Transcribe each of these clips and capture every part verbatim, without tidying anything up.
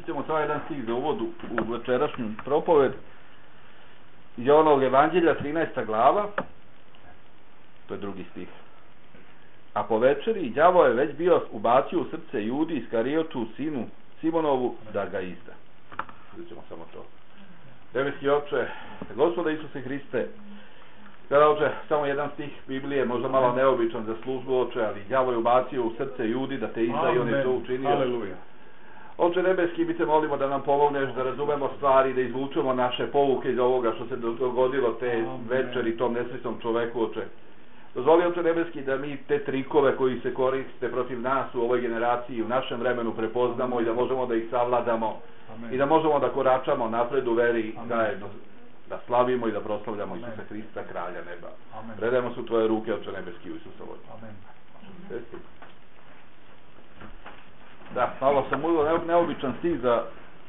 Čut ćemo samo jedan stih za uvodu u večerašnju propoved iz Jovanovog evanđelja, trinaesta glava, to je drugi stih. A po večeri đavo je već bio ubacio u srce Judi Iskariotu, sinu Simonovu, da ga izda. Čut ćemo samo to. Nebeski Oče, Gospode Isuse Hriste, kada Oče, samo jedan stih Biblije, možda malo neobičan za službu, Oče, ali đavo je ubacio u srce Judi da te izda i on je to učinio. Aleluja. Oče nebeski, mi te molimo da nam pomogneš da razumemo stvari, da izvučemo naše pouke iz ovoga što se dogodilo te večeri tom nesretnom čoveku, Oče. Dozvoli, Oče nebeski, da mi te trikove koji se koriste protiv nas u ovoj generaciji, u našem vremenu prepoznamo i da možemo da ih savladamo. Amen. I da možemo da koračamo napred u veri zajedno, da slavimo i da proslavljamo Amen. Isusa Hrista, kralja neba. Amen. Predajemo se u tvoje ruke, Oče nebeski, u Isusovoj. Amen. Da, malo sam uvijel neobičan stih za,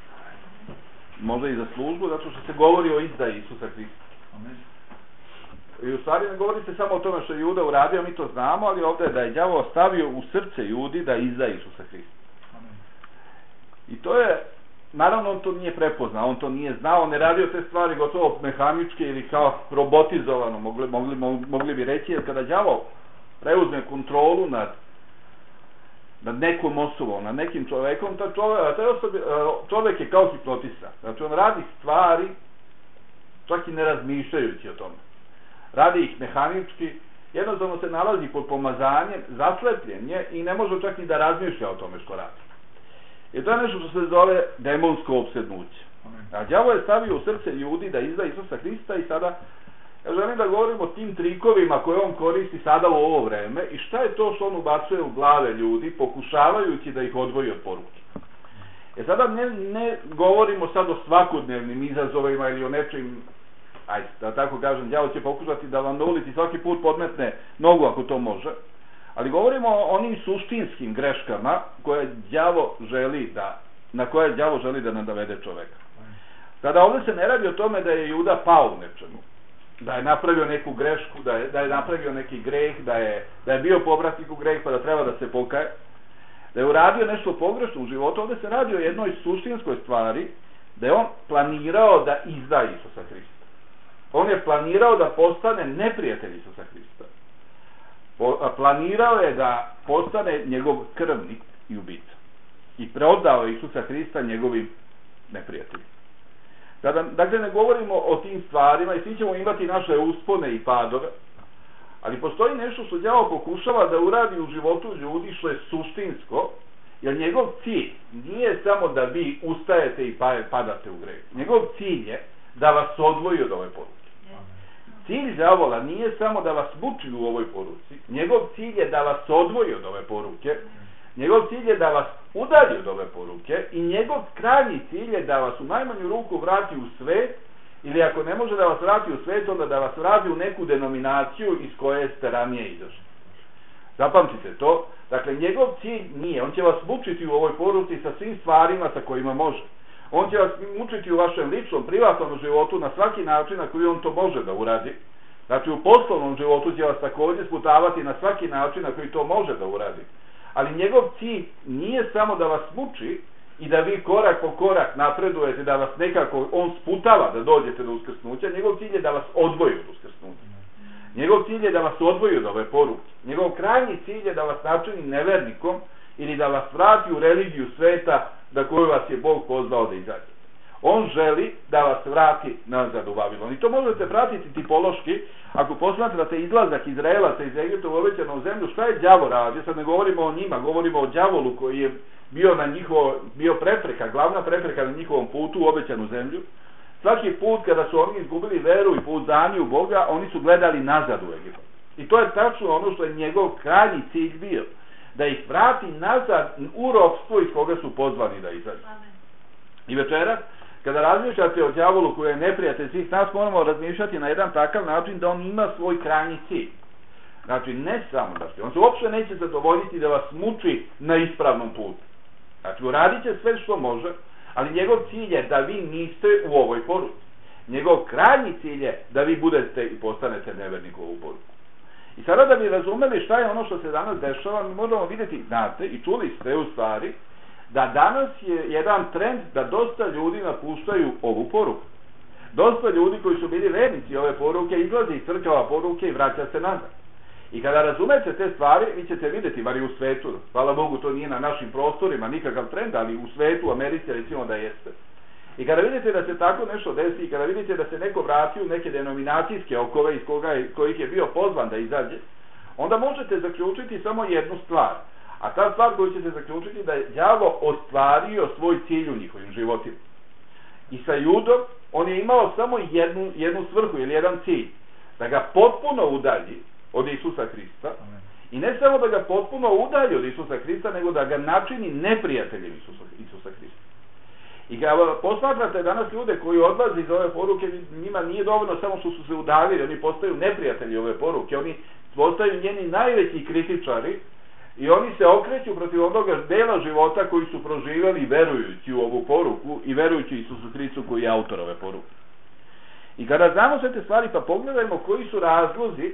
možda i za službu, zato što se govori o izdaji Isusa Hrista. Amen. I u stvari ne govori se samo o tome što je Juda uradio, mi to znamo, ali ovdje je da je đavo stavio u srce Judi da izda Isusa Hrista. Amen. I to je, naravno on to nije prepoznao, on to nije znao, on ne radio te stvari gotovo mehaničke ili kao robotizovano, mogli, mogli, mogli bi reći, jer kada đavo preuzme kontrolu nad nad nekom osobom, nad nekim čovekom, ta čovek, taj osobi, čovek je kao hipnotista. Znači on radi stvari čak i ne razmišljajući o tome. Radi ih mehanički, jednostavno se nalazi pod pomazanjem, zaslepljen je i ne može čak i da razmišlja o tome što radi. I to je nešto što se zove demonsko opsednuće. A đavo je stavio u srce ljudi da izda Isusa Hrista i sada ja želim da govorim o tim trikovima koje on koristi sada u ovo vreme i šta je to što on ubacuje u glave ljudi pokušavajući da ih odvoji od poruke. E sada ne, ne govorimo sad o svakodnevnim izazovima ili o nečim, ajde, da tako kažem, đavo će pokušati da vam na ulici svaki put podmetne nogu ako to može, ali govorimo o onim suštinskim greškama koje đavo želi da, na koje đavo želi da nadavede čoveka. Sada ovdje se ne radi o tome da je Juda pao u nečemu, da je napravio neku grešku, da je, da je napravio neki greh, da je, da je bio povratnik u greh pa da treba da se pokaje, da je uradio nešto pogrešno u životu. Ovdje se radi o jednoj suštinskoj stvari, da je on planirao da izda Isusa Hrista. On je planirao da postane neprijatelj Isusa Hrista. Planirao je da postane njegov krvnik i ubica. I preodao Isusa Hrista njegovim neprijateljima. Kada, dakle, ne govorimo o tim stvarima i svi ćemo imati naše uspone i padove, ali postoji nešto što đavo pokušava da uradi u životu ljudi što je suštinsko, jer njegov cilj nije samo da vi ustajete i padate u greh. Njegov cilj je da vas odvoji od ove poruke. Cilj đavola nije samo da vas muči u ovoj poruci, njegov cilj je da vas odvoji od ove poruke, njegov cilj je da vas udalji od ove poruke i njegov krajnji cilj je da vas u najmanju ruku vrati u svet, ili ako ne može da vas vrati u svet, onda da vas vrati u neku denominaciju iz koje ste ranije izašli. Zapamtite to. Dakle, njegov cilj nije, on će vas mučiti u ovoj poruci sa svim stvarima sa kojima može. On će vas mučiti u vašem ličnom, privatnom životu na svaki način na koji on to može da uradi. Znači, u poslovnom životu će vas također sputavati na svaki način na koji to može da uradi. Ali njegov cilj nije samo da vas muči i da vi korak po korak napredujete, da vas nekako on sputava da dođete do uskrsnuća. Njegov cilj je da vas odvoji od uskrsnuća. Njegov cilj je da vas odvoji od ove poruke. Njegov krajnji cilj je da vas načini nevernikom ili da vas vrati u religiju sveta da koju vas je Bog pozvao da izađete. On želi da vas vrati nazad u Vavilon. I to možete pratiti tipološki ako posmatrate izlazak Izraelaca iz Egipta u obećanu zemlju. Šta je đavo radio? Sad ne govorimo o njima, govorimo o đavolu koji je bio, na njihovo, bio prepreka, glavna prepreka na njihovom putu u obećanu zemlju. Svaki put kada su oni izgubili veru i pouzdanje u Boga, oni su gledali nazad u Egipat. I to je tačno ono što je njegov krajnji cilj bio. Da ih vrati nazad u ropstvo iz koga su pozvani da izađu. I večeras, kada razmišljate o đavolu koji je neprijatelj svih nas, moramo razmišljati na jedan takav način da on ima svoj krajnji cilj. Znači, ne samo da ste, on se uopšte neće zadovoljiti da vas muči na ispravnom putu. Znači, uradit će sve što može, ali njegov cilj je da vi niste u ovoj poruci. Njegov krajnji cilj je da vi budete i postanete nevernik u ovu poruku. I sada da bi razumeli šta je ono što se danas dešava, mi možemo vidjeti, znate, i čuli ste u stvari, da danas je jedan trend da dosta ljudi napuštaju ovu poruku. Dosta ljudi koji su bili vernici ove poruke izlazi iz crkava poruke i vraća se nazad. I kada razumete te stvari, vi ćete vidjeti, bar i u svetu, hvala Bogu to nije na našim prostorima nikakav trend, ali u svetu, u Americi recimo da jeste. I kada vidite da se tako nešto desi, i kada vidite da se neko vrati u neke denominacijske okove iz koga je, kojih je bio pozvan da izađe, onda možete zaključiti samo jednu stvar. A ta stvar koju ćete zaključiti da je đavo ostvario svoj cilj u njihovim životima. I sa Judom on je imao samo jednu, jednu svrhu ili jedan cilj. Da ga potpuno udalji od Isusa Hrista. Amen. I ne samo da ga potpuno udalji od Isusa Hrista, nego da ga načini neprijateljem Isusa, Isusa Hrista. I kada posmatrate danas ljude koji odlaze iz ove poruke, njima nije dovoljno samo što su se udaljili, oni postaju neprijatelji ove poruke, oni postaju njeni najveći kritičari i oni se okreću protiv onoga dela života koji su proživjeli verujući u ovu poruku i verujući Isusu Hristu koji je autor ove poruke. I kada znamo sve te stvari, pa pogledajmo koji su razlozi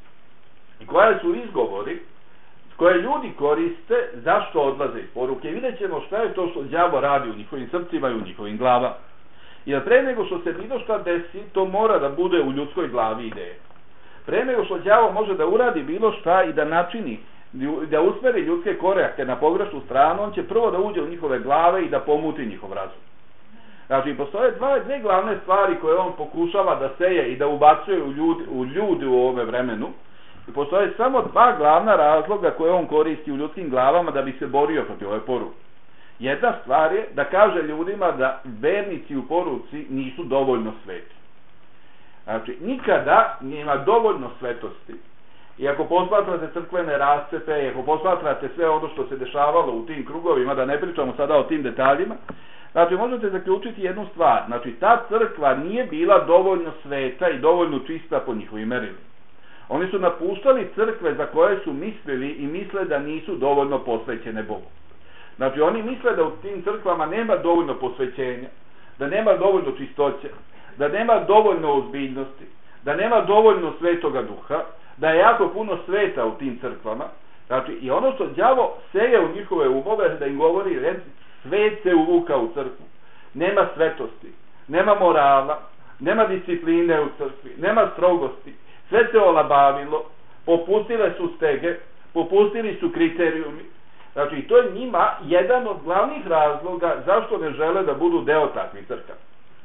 i koje su izgovori koje ljudi koriste zašto odlaze iz poruke. I vidjet ćemo šta je to što đavo radi u njihovim srcima i u njihovim glavama. Jer pre nego što se bilo šta desi, to mora da bude u ljudskoj glavi ideje. Pre nego što đavo može da uradi bilo šta i da načini, da usmeri ljudske korake na pogrešnu stranu, on će prvo da uđe u njihove glave i da pomuti njihov razum. Znači, postoje dva, dve glavne stvari koje on pokušava da seje i da ubacuje u ljudi, u ljudi u ovome vremenu. I postoje samo dva glavna razloga koje on koristi u ljudskim glavama da bi se borio protiv ove poruke. Jedna stvar je da kaže ljudima da vernici u poruci nisu dovoljno sveti. Znači, nikada nema dovoljno svetosti. I ako posmatrate crkvene rascepe, i ako posmatrate sve ono što se dešavalo u tim krugovima, da ne pričamo sada o tim detaljima, znači možete zaključiti jednu stvar. Znači, ta crkva nije bila dovoljno sveta i dovoljno čista po njihovim merilima. Oni su napuštali crkve za koje su mislili i misle da nisu dovoljno posvećene Bogu. Znači, oni misle da u tim crkvama nema dovoljno posvećenja, da nema dovoljno čistoće, da nema dovoljno ozbiljnosti, da nema dovoljno svetoga duha, da je jako puno sveta u tim crkvama. Znači, i ono što đavo seje u njihove umove, da im govori, svet se uvuka u crkvu. Nema svetosti, nema morala, nema discipline u crkvi, nema strogosti. Sve se olabavilo, popustile su stege, popustili su kriterijumi. Znači, to je njima jedan od glavnih razloga zašto ne žele da budu deo takvih crkava.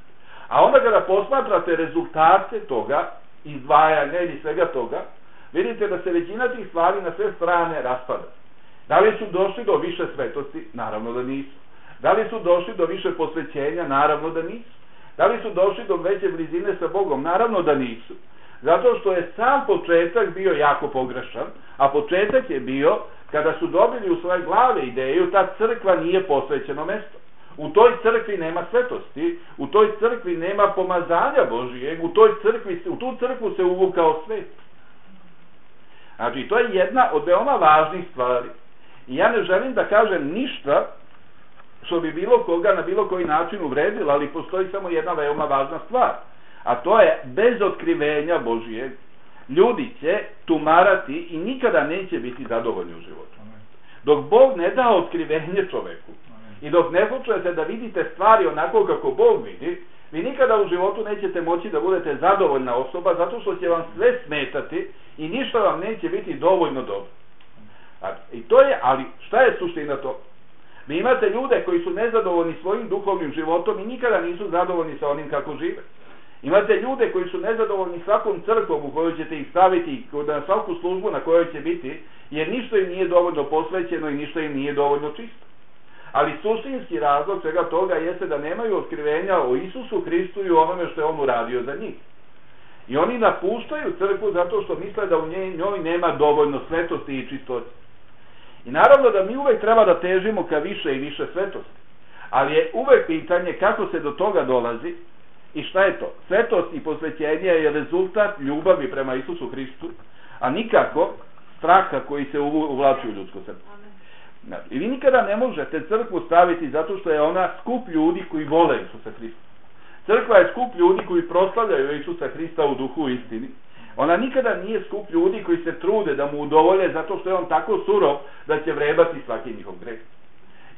A onda kada posmatrate rezultate toga, izdvajanja ili svega toga, vidite da se većina tih stvari na sve strane raspada. Da li su došli do više svetosti? Naravno da nisu. Da li su došli do više posvećenja? Naravno da nisu. Da li su došli do veće blizine sa Bogom? Naravno da nisu. Zato što je sam početak bio jako pogrešan, a početak je bio kada su dobili u svoje glave ideju ta crkva nije posvećeno mesto. U toj crkvi nema svetosti, u toj crkvi nema pomazanja Božijeg, u toj crkvi, u tu crkvu se uvukao svet. Znači, to je jedna od veoma važnih stvari. I ja ne želim da kažem ništa što bi bilo koga na bilo koji način uvredilo, ali postoji samo jedna veoma važna stvar. A to je, bez otkrivenja Božijeg, ljudi će tumarati i nikada neće biti zadovoljni u životu. Dok Bog ne da otkrivenje čoveku i dok ne počnete da vidite stvari onako kako Bog vidi, vi nikada u životu nećete moći da budete zadovoljna osoba, zato što će vam sve smetati i ništa vam neće biti dovoljno dobro. I to je, ali šta je suština to? Vi imate ljude koji su nezadovoljni svojim duhovnim životom i nikada nisu zadovoljni sa onim kako žive. Imate ljude koji su nezadovoljni svakom crkvom u kojoj ćete ih staviti, na svaku službu na kojoj će biti, jer ništa im nije dovoljno posvećeno i ništa im nije dovoljno čisto. Ali suštinski razlog svega toga jeste da nemaju otkrivenja o Isusu Hristu i o onome što je on uradio za njih. I oni napuštaju crkvu zato što misle da u njoj nema dovoljno svetosti i čistoće. I naravno da mi uvek treba da težimo ka više i više svetosti. Ali je uvek pitanje kako se do toga dolazi i šta je to. Svetost i posvećenje je rezultat ljubavi prema Isusu Hristu, a nikako straha koji se uvlači u ljudsko srce. I vi nikada ne možete crkvu staviti zato što je ona skup ljudi koji vole Isusa Hrista. Crkva je skup ljudi koji proslavljaju Isusa Hrista u duhu i istini. Ona nikada nije skup ljudi koji se trude da mu udovolje zato što je on tako surov da će vrebati svaki njihov greh.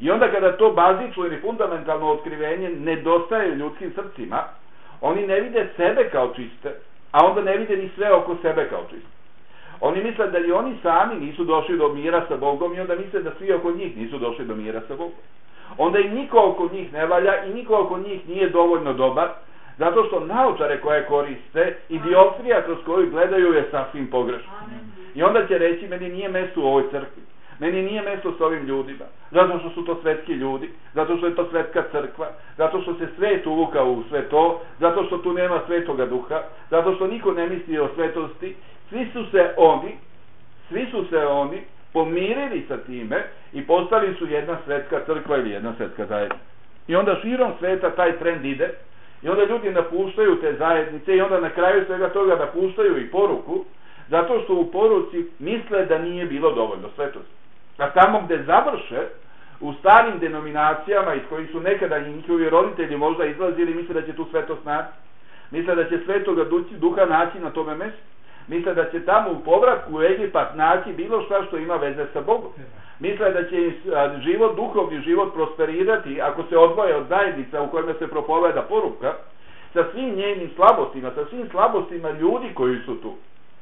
I onda kada to bazično ili fundamentalno otkrivenje nedostaje ljudskim srcima, oni ne vide sebe kao čiste, a onda ne vide ni sve oko sebe kao čiste. Oni misle da i oni sami nisu došli do mira sa Bogom i onda misle da svi oko njih nisu došli do mira sa Bogom. Onda i niko oko njih ne valja i niko oko njih nije dovoljno dobar, zato što naočare koje koriste i dioptrija kroz koju gledaju je sasvim pogrešna. I onda će reći, meni nije mesto u ovoj crkvi, meni nije mesto s ovim ljudima, zato što su to svetski ljudi, zato što je to svetska crkva, zato što se svet uvuka u sve to, zato što tu nema svetoga duha, zato što niko ne misli o svetosti. Svi su se oni, svi su se oni pomirili sa time i postali su jedna svetska crkva ili jedna svetska zajednica. I onda širom sveta taj trend ide i onda ljudi napuštaju te zajednice i onda na kraju svega toga napuštaju i poruku, zato što u poruci misle da nije bilo dovoljno svetosti. A tamo gde završe, u starim denominacijama iz kojih su nekada i njihovi roditelji možda izlazili, misle da će tu svetost naći, misle da će svetoga duha naći na tome mjestu, misle da će tamo u povratku u Egipat naći bilo šta što ima veze sa Bogom. Misle da će im život, duhovni život prosperirati ako se odvoje od zajednica u kojima se propoveda poruka, sa svim njenim slabostima, sa svim slabostima ljudi koji su tu.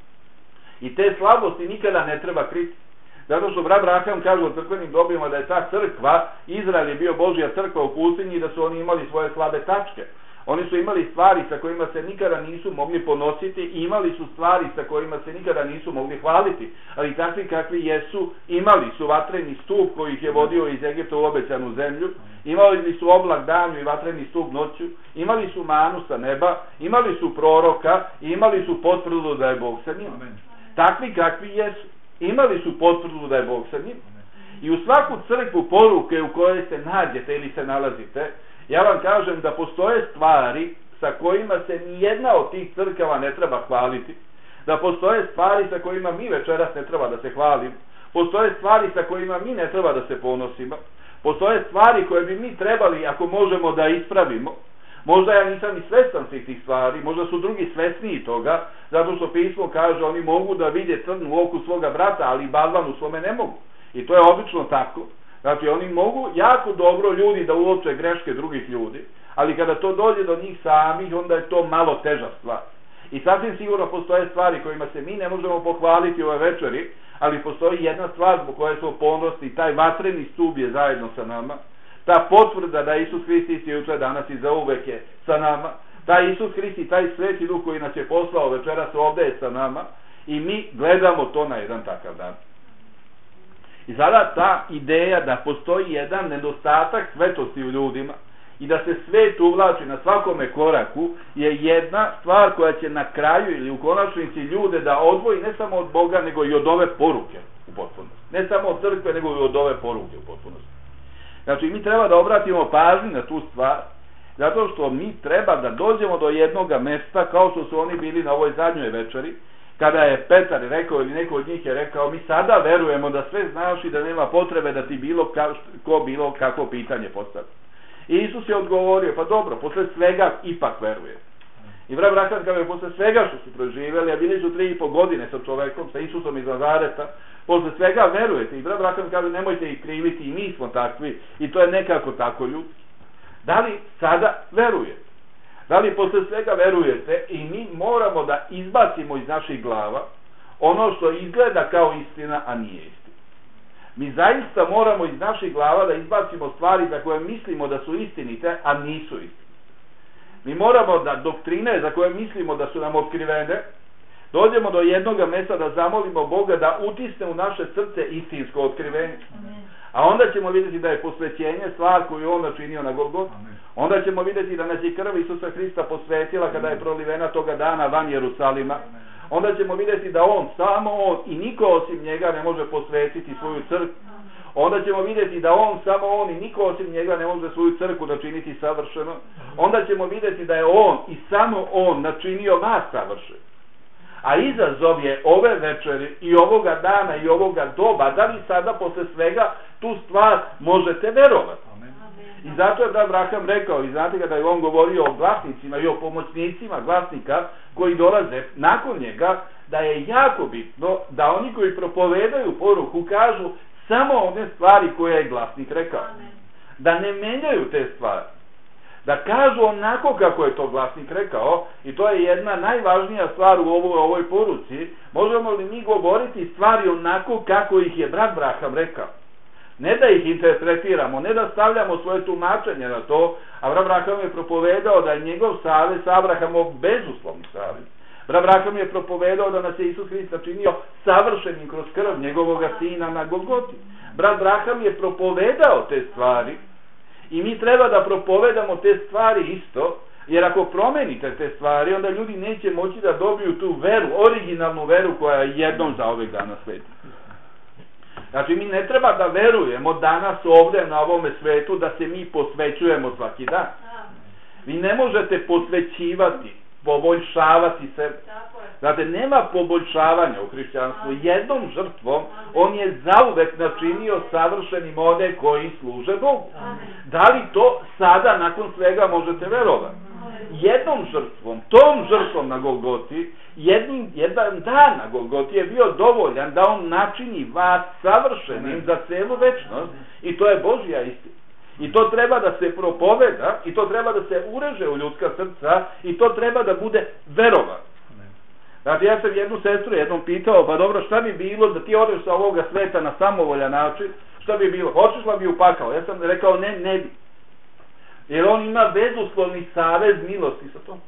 I te slabosti nikada ne treba kriti. Zato što brat Branham kaže o crkvenim dobima da je ta crkva, Izrael je bio Božja crkva u pustinji i da su oni imali svoje slabe tačke. Oni su imali stvari sa kojima se nikada nisu mogli ponositi i imali su stvari sa kojima se nikada nisu mogli hvaliti. Ali takvi kakvi jesu, imali su vatreni stup koji ih je vodio iz Egipta u obećanu zemlju, imali su oblak danju i vatreni stup noću, imali su manu sa neba, imali su proroka i imali su potvrdu da je Bog sa njima. Takvi kakvi jesu, imali su potvrdu da je Bog sa njima. I u svaku crkvu poruke u kojoj se nađete ili se nalazite, ja vam kažem da postoje stvari sa kojima se nijedna od tih crkava ne treba hvaliti, da postoje stvari sa kojima mi večeras ne treba da se hvalimo, postoje stvari sa kojima mi ne treba da se ponosimo, postoje stvari koje bi mi trebali, ako možemo, da ispravimo. Možda ja nisam ni svestan svih tih stvari, možda su drugi svesniji toga, zato što pismo kaže oni mogu da vide crn u oku svoga brata, ali balvan u svome ne mogu. I to je obično tako. Znači oni mogu jako dobro ljudi da uoče greške drugih ljudi, ali kada to dođe do njih samih, onda je to malo teža stvar. I sasvim sigurno postoje stvari kojima se mi ne možemo pohvaliti ove večeri, ali postoji jedna stvar zbog koje smo ponosni, taj vatreni stup je zajedno sa nama, ta potvrda da Isus Hristos je juče, danas i zauvek je sa nama, taj Isus Hristos, taj sveti duh koji nas je poslao večeras ovde je sa nama i mi gledamo to na jedan takav dan. I sada ta ideja da postoji jedan nedostatak svetosti u ljudima i da se svet uvlači na svakome koraku je jedna stvar koja će na kraju ili u konačnici ljude da odvoji ne samo od Boga nego i od ove poruke u potpunosti. Ne samo od crkve nego i od ove poruke u potpunosti. Znači mi treba da obratimo pažnju na tu stvar, zato što mi treba da dođemo do jednoga mesta kao što su oni bili na ovoj zadnjoj večeri, kada je Petar rekao ili neko od njih je rekao, mi sada verujemo da sve znaš i da nema potrebe da ti bilo ka, ko bilo kako pitanje postavi. I Isus je odgovorio, pa dobro, posle svega ipak veruje. I brat Branham kaže, posle svega što su proživjeli, a bili su tri i po godine sa čovekom, sa Isusom iz Nazareta, posle svega verujete. I brat Branham kaže, nemojte ih kriviti, i mi smo takvi, i to je nekako tako ljudski. Da li sada verujete? Da li posle svega verujete i mi moramo da izbacimo iz naših glava ono što izgleda kao istina, a nije istina. Mi zaista moramo iz naših glava da izbacimo stvari za koje mislimo da su istinite, a nisu istinite. Mi moramo da doktrine za koje mislimo da su nam otkrivene, dođemo do jednoga mesta da zamolimo Boga da utisne u naše srce istinsko otkrivenje. A onda ćemo vidjeti da je posvećenje stvar koju on načinio na Golgotu. Onda ćemo vidjeti da nas je krv Isusa Hrista posvetila kada je prolivena toga dana van Jerusalima. Onda ćemo vidjeti da on, samo on i niko osim njega ne može posvetiti svoju crkvu. Onda ćemo vidjeti da on, samo on i niko osim njega ne može svoju crkvu načiniti savršeno. Onda ćemo vidjeti da je on i samo on načinio vas savršeno. A izazov je ove večeri i ovoga dana i ovoga doba, da li sada posle svega tu stvar možete verovati. I zato je brat Branham rekao, i znate kada je on govorio o glasnicima i o pomoćnicima glasnika koji dolaze nakon njega, da je jako bitno da oni koji propovedaju poruku kažu samo one stvari koje je glasnik rekao. Da ne menjaju te stvari. Da kažu onako kako je to glasnik rekao, i to je jedna najvažnija stvar u ovoj, ovoj poruci. Možemo li mi govoriti stvari onako kako ih je brat Braham rekao? Ne da ih interpretiramo, ne da stavljamo svoje tumačenje na to, a brat Braham je propovedao da je njegov savez Abrahamov bezuslovni savez. Brat Braham je propovedao da nas je Isus Hrist činio savršenim kroz krv njegovog sina na Golgoti. Brat Braham je propovedao te stvari i mi treba da propovedamo te stvari isto, jer ako promenite te stvari, onda ljudi neće moći da dobiju tu veru, originalnu veru koja je jednom za ovih dana sveta. Znači mi ne treba da verujemo danas ovdje na ovome svetu da se mi posvećujemo svaki dan. Vi ne možete posvećivati, poboljšavati se. Znate, nema poboljšavanja u hrišćanstvu. Jednom žrtvom on je zauvek načinio savršenim one koji služe Bogu. Da li to sada nakon svega možete verovati? Jednom žrtvom, tom žrtvom na Golgoti, jednim, jedan dan na Golgoti je bio dovoljan da on načini vas savršenim za celu večnost, i to je Božja istina. I to treba da se propoveda, i to treba da se ureže u ljudska srca, i to treba da bude verovan. Znači, ja sam jednu sestru jednom pitao, pa dobro, šta bi bilo da ti odeš sa ovoga sveta na samovoljan način, šta bi bilo? Hoćeš bi u pakao? Ja sam rekao, ne, ne bi. Jer on ima bezuslovni savez milosti sa tom.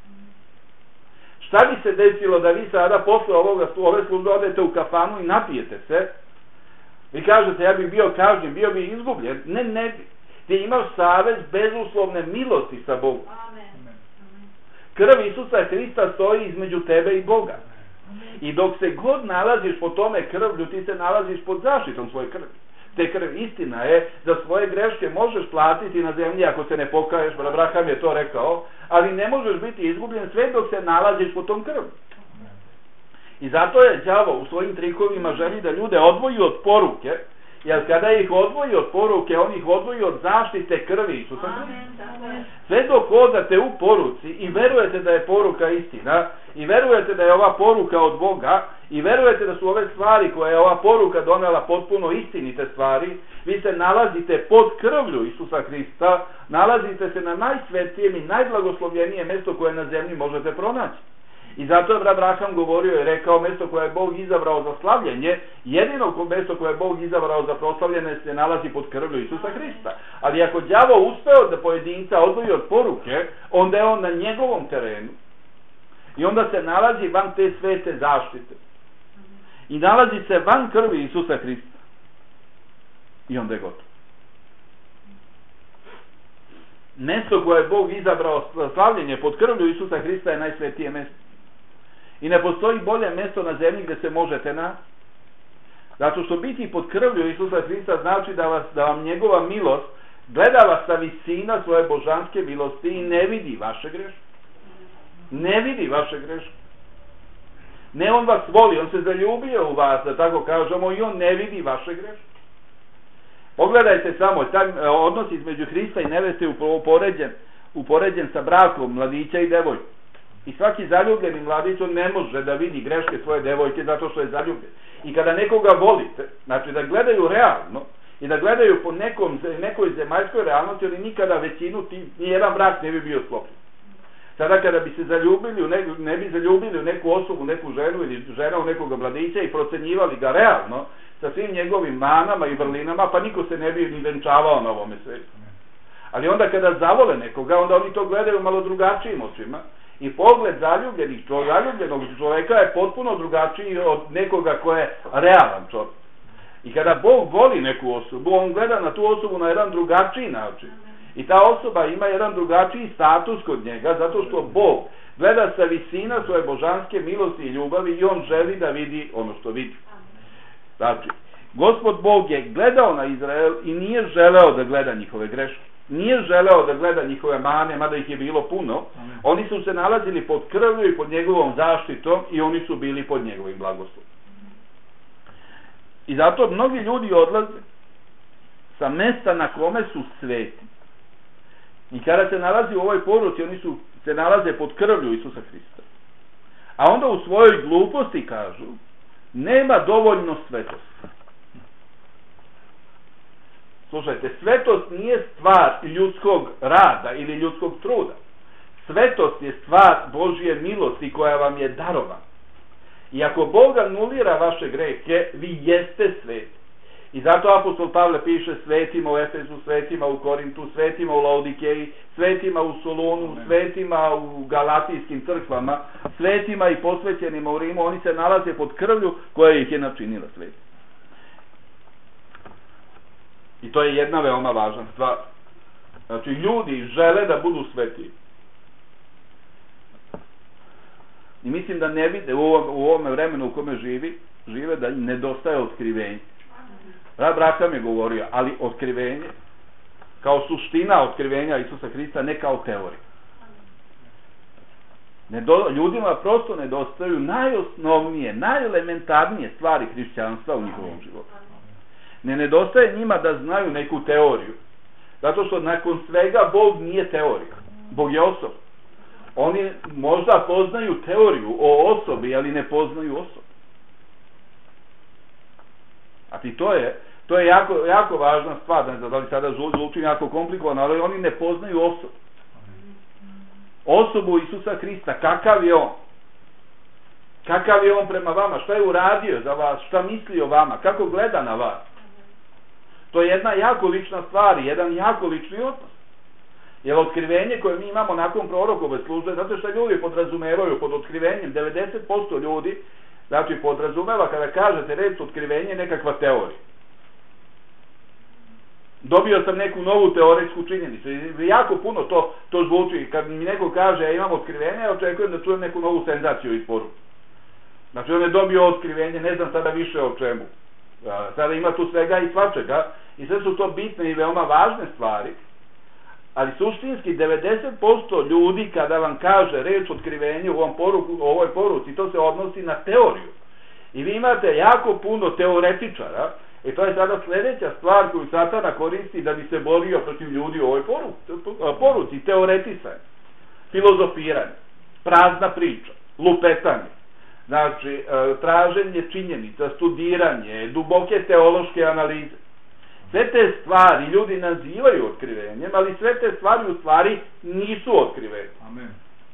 Šta bi se desilo da vi sada posle ovoga, ove službe odete u kafanu i napijete se? Vi kažete, ja bih bio kažnjen, bio bi izgubljen. Ne, ne bi. Ti imaš savez bezuslovne milosti sa Bogom. Krv Isusa Hrista stoji između tebe i Boga. I dok se god nalaziš po tome krvlju, ti se nalaziš pod zaštitom svoje krvi. Te krv, istina je, za svoje greške možeš platiti na zemlji ako se ne pokaješ, brat Braham je to rekao, ali ne možeš biti izgubljen sve dok se nalaziš po tom krvlju. I zato je đavo u svojim trikovima želi da ljude odvoji od poruke, jer kada ih odvoji od poruke, on ih odvoji od zaštite krvi Isusa Hrista. Sve dok odate u poruci i verujete da je poruka istina, i verujete da je ova poruka od Boga, i verujete da su ove stvari koje je ova poruka donela potpuno istinite stvari, vi se nalazite pod krvlju Isusa Hrista, nalazite se na najsvetijem i najblagoslovljenije mjesto koje na zemlji možete pronaći. I zato je brat Braham govorio i rekao, mjesto koje je Bog izabrao za slavljenje, jedino mjesto koje je Bog izabrao za proslavljene se nalazi pod krvlju Isusa Hrista. Ali ako đavo uspeo da pojedinca odvoji od poruke, onda je on na njegovom terenu i onda se nalazi van te svete zaštite. I nalazi se van krvi Isusa Hrista. I onda je gotovo. Mjesto koje je Bog izabrao za slavljenje pod krvlju Isusa Hrista je najsvetije mjesto. I ne postoji bolje mjesto na zemlji gdje se možete naći. Zato što biti pod krvlju Isusa Hrista znači da, vas, da vam njegova milost gleda vas sa visina svoje božanske milosti i ne vidi vaše greške. Ne vidi vaše greške. Ne, on vas voli, on se zaljubio u vas, da tako kažemo, i on ne vidi vaše greške. Pogledajte samo, taj odnos između Hrista i neveste upoređen, upoređen sa brakom mladića i devojke. I svaki zaljubljeni mladić on ne može da vidi greške svoje devojke zato što je zaljubljen. I kada nekoga volite, znači da gledaju realno i da gledaju po nekom, nekoj zemaljskoj realnosti, oni nikada većinu, nijedan brak ne bi bio sklopljen. Sada kada bi se zaljubili, u ne, ne bi zaljubili u neku osobu, neku ženu ili žena u nekoga mladića i procenjivali ga realno sa svim njegovim manama i vrlinama, pa niko se ne bi ni venčavao na ovome svijetu. Ali onda kada zavole nekoga, onda oni to gledaju malo drugačijim očima. I pogled zaljubljenih, zaljubljenog čovjeka je potpuno drugačiji od nekoga ko je realan čovjek. I kada Bog voli neku osobu, on gleda na tu osobu na jedan drugačiji način. I ta osoba ima jedan drugačiji status kod njega, zato što Bog gleda sa visina svoje božanske milosti i ljubavi i on želi da vidi ono što vidi. Znači, Gospod Bog je gledao na Izrael i nije želeo da gleda njihove greške. Nije želeo da gleda njihove mane, mada ih je bilo puno. Amen. Oni su se nalazili pod krvlju i pod njegovom zaštitom i oni su bili pod njegovim blagoslovom. I zato mnogi ljudi odlaze sa mesta na kome su sveti. I kada se nalazi u ovoj poruci, oni su, se nalaze pod krvlju Isusa Hrista. A onda u svojoj gluposti kažu, nema dovoljno svetosti. Slušajte, svetost nije stvar ljudskog rada ili ljudskog truda. Svetost je stvar Božje milosti koja vam je darovana. I ako Bog anulira vaše grehe, vi jeste sveti. I zato apostol Pavle piše svetima u Efezu, svetima u Korintu, svetima u Laodikeji, svetima u Solunu, svetima u Galatijskim crkvama, svetima i posvećenima u Rimu. Oni se nalaze pod krvlju koja ih je načinila sveti. I to je jedna veoma važna stvar. Znači, ljudi žele da budu sveti. I mislim da ne vide u ovom, u ovom vremenu u kome živi, žive da im nedostaje otkrivenje. Brat Branham je govorio, ali otkrivenje kao suština otkrivenja Isusa Hrista, ne kao teorija. Nedo, ljudima prosto nedostaju najosnovnije, najelementarnije stvari hrišćanstva u njihovom životu. Ne nedostaje njima da znaju neku teoriju, zato što nakon svega Bog nije teorija, Bog je osoba. Oni možda poznaju teoriju o osobi, ali ne poznaju osobu. A ti to je, to je jako, jako važna stvar, ne znam da li sada zvuči jako komplikovano, ali oni ne poznaju osobu. Osobu Isusa Hrista, kakav je on? Kakav je on prema vama? Šta je uradio za vas? Šta misli o vama? Kako gleda na vas? To je jedna jako lična stvar, jedan jako lični odnos. Jer otkrivenje koje mi imamo nakon prorokove službe, zato što ljudi podrazumevaju pod otkrivenjem, devedeset posto ljudi, znači podrazumeva kada kažete reč otkrivenje nekakva teorija. Dobio sam neku novu teorijsku činjenicu. I jako puno to, to zvuči. Kad mi neko kaže ja imam otkrivenje, ja očekujem da čujem neku novu senzaciju iz poruke. Znači on je dobio otkrivenje, ne znam sada više o čemu. Sada ima tu svega i svačega. I sve su to bitne i veoma važne stvari. Ali suštinski devedeset posto ljudi kada vam kaže reč otkrivenje u ovom poruku, u ovoj poruci, to se odnosi na teoriju. I vi imate jako puno teoretičara. I to je sada sljedeća stvar koju Satana koristi da bi se borio protiv ljudi u ovoj poruci. Teoretisanje, filozofiranje, prazna priča, lupetanje, znači traženje činjenica, studiranje, duboke teološke analize. Sve te stvari ljudi nazivaju otkrivenjem, ali sve te stvari u stvari nisu otkrivenje. Amen.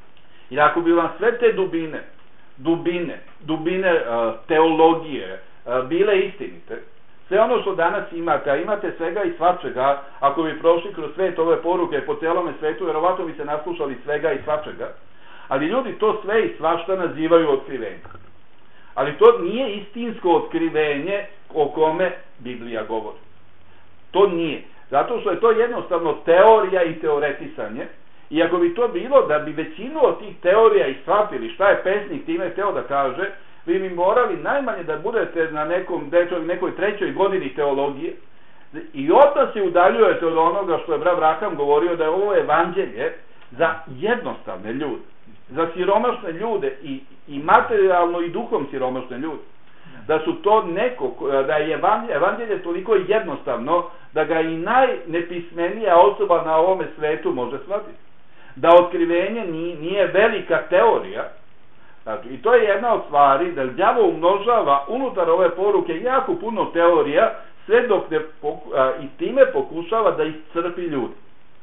I ako bi vam sve te dubine, dubine, dubine uh, teologije uh, bile istinite, sve ono što danas imate, a imate svega i svačega, ako bi prošli kroz svet ove poruke po celome svetu, vjerovatno bi se naslušali svega i svačega, ali ljudi to sve i svašta nazivaju otkrivenje. Ali to nije istinsko otkrivenje o kome Biblija govori. To nije. Zato što je to jednostavno teorija i teoretisanje. I ako bi to bilo da bi većinu od tih teorija i shvatili šta je pesnik time hteo da kaže, vi mi morali najmanje da budete na nekom, nekoj trećoj godini teologije i odmah se udaljujete od onoga što je brat Branham govorio da je ovo evanđelje za jednostavne ljude, za siromašne ljude i, i materijalno i duhom siromašne ljude. Da su to neko, da je evanđelje toliko jednostavno da ga i najnepismenija osoba na ovome svetu može shvatiti. Da otkrivenje nije velika teorija. Znači, i to je jedna od stvari da đavo umnožava unutar ove poruke jako puno teorija, sve dok ne poku, a, i time pokušava da iscrpi ljudi.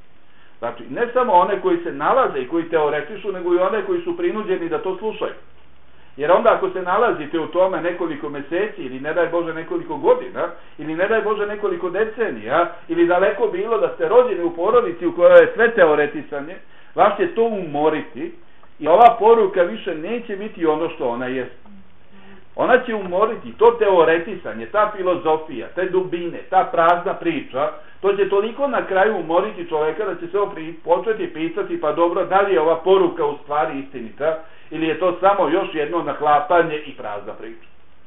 Znači, ne samo one koji se nalaze i koji teoretišu, nego i one koji su prinuđeni da to slušaju. Jer onda ako se nalazite u tome nekoliko meseci ili ne daj Bože nekoliko godina ili ne daj Bože nekoliko decenija ili daleko bilo da ste rođeni u porodici u kojoj je sve teoretisanje, vas će to umoriti i ova poruka više neće biti ono što ona jest. Ona će umoriti to teoretisanje, ta filozofija, te dubine, ta prazna priča, to će toliko na kraju umoriti čoveka da će se početi pisati pa dobro, da li je ova poruka u stvari istinita ili je to samo još jedno naklapanje i prazna priča.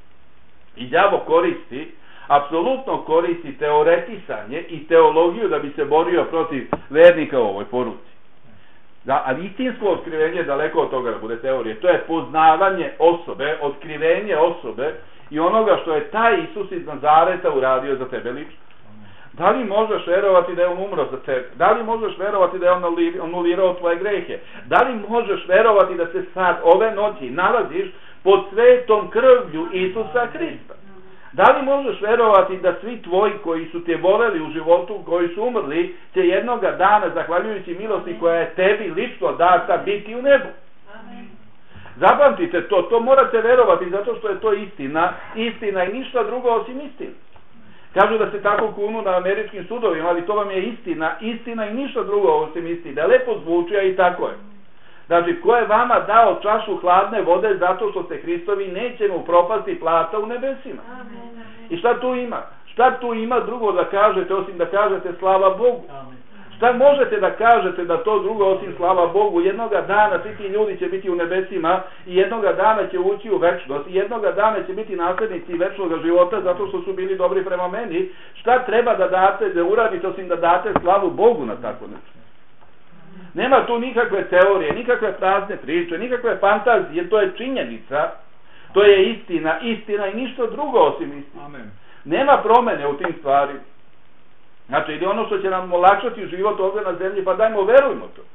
I đavo koristi, apsolutno koristi teoretisanje i teologiju da bi se borio protiv vernika u ovoj poruci. Da, a istinsko otkrivenje je daleko od toga da bude teorije. To je poznavanje osobe, otkrivenje osobe i onoga što je taj Isus iz Nazareta uradio za tebe lično. Da li možeš verovati da je on umro za tebe? Da li možeš verovati da je on anulirao tvoje grehe? Da li možeš verovati da se sad ove noći nalaziš pod svetom krvlju Isusa Hrista? Da li možeš verovati da svi tvoji koji su te voleli u životu, koji su umrli, će jednoga dana, zahvaljujući milosti koja je tebi lično data, biti u nebu? Amen. Zapamtite to, to morate verovati zato što je to istina, istina i ništa drugo osim istina. Kažu da se tako kunu na američkim sudovima, ali to vam je istina, istina i ništa drugo osim istina. Lepo zvuči, a i tako je. Znači, ko je vama dao čašu hladne vode zato što ste Hristovi, neće mu propasti plata u nebesima. Amen. I šta tu ima? Šta tu ima drugo da kažete osim da kažete slava Bogu? Amen. Šta možete da kažete da to drugo osim slava Bogu? Jednoga dana svi ti ljudi će biti u nebesima i jednoga dana će ući u večnost i jednoga dana će biti naslednici večnog života zato što su bili dobri prema meni. Šta treba da date, da uradite osim da date slavu Bogu na tako nešto? Nema tu nikakve teorije, nikakve prazne priče, nikakve fantazije, to je činjenica, to je istina, istina i ništa drugo osim istina. Amen. Nema promene u tim stvarima. Znači, ili ono što će nam olakšati život ovdje na zemlji, pa dajmo, verujmo to.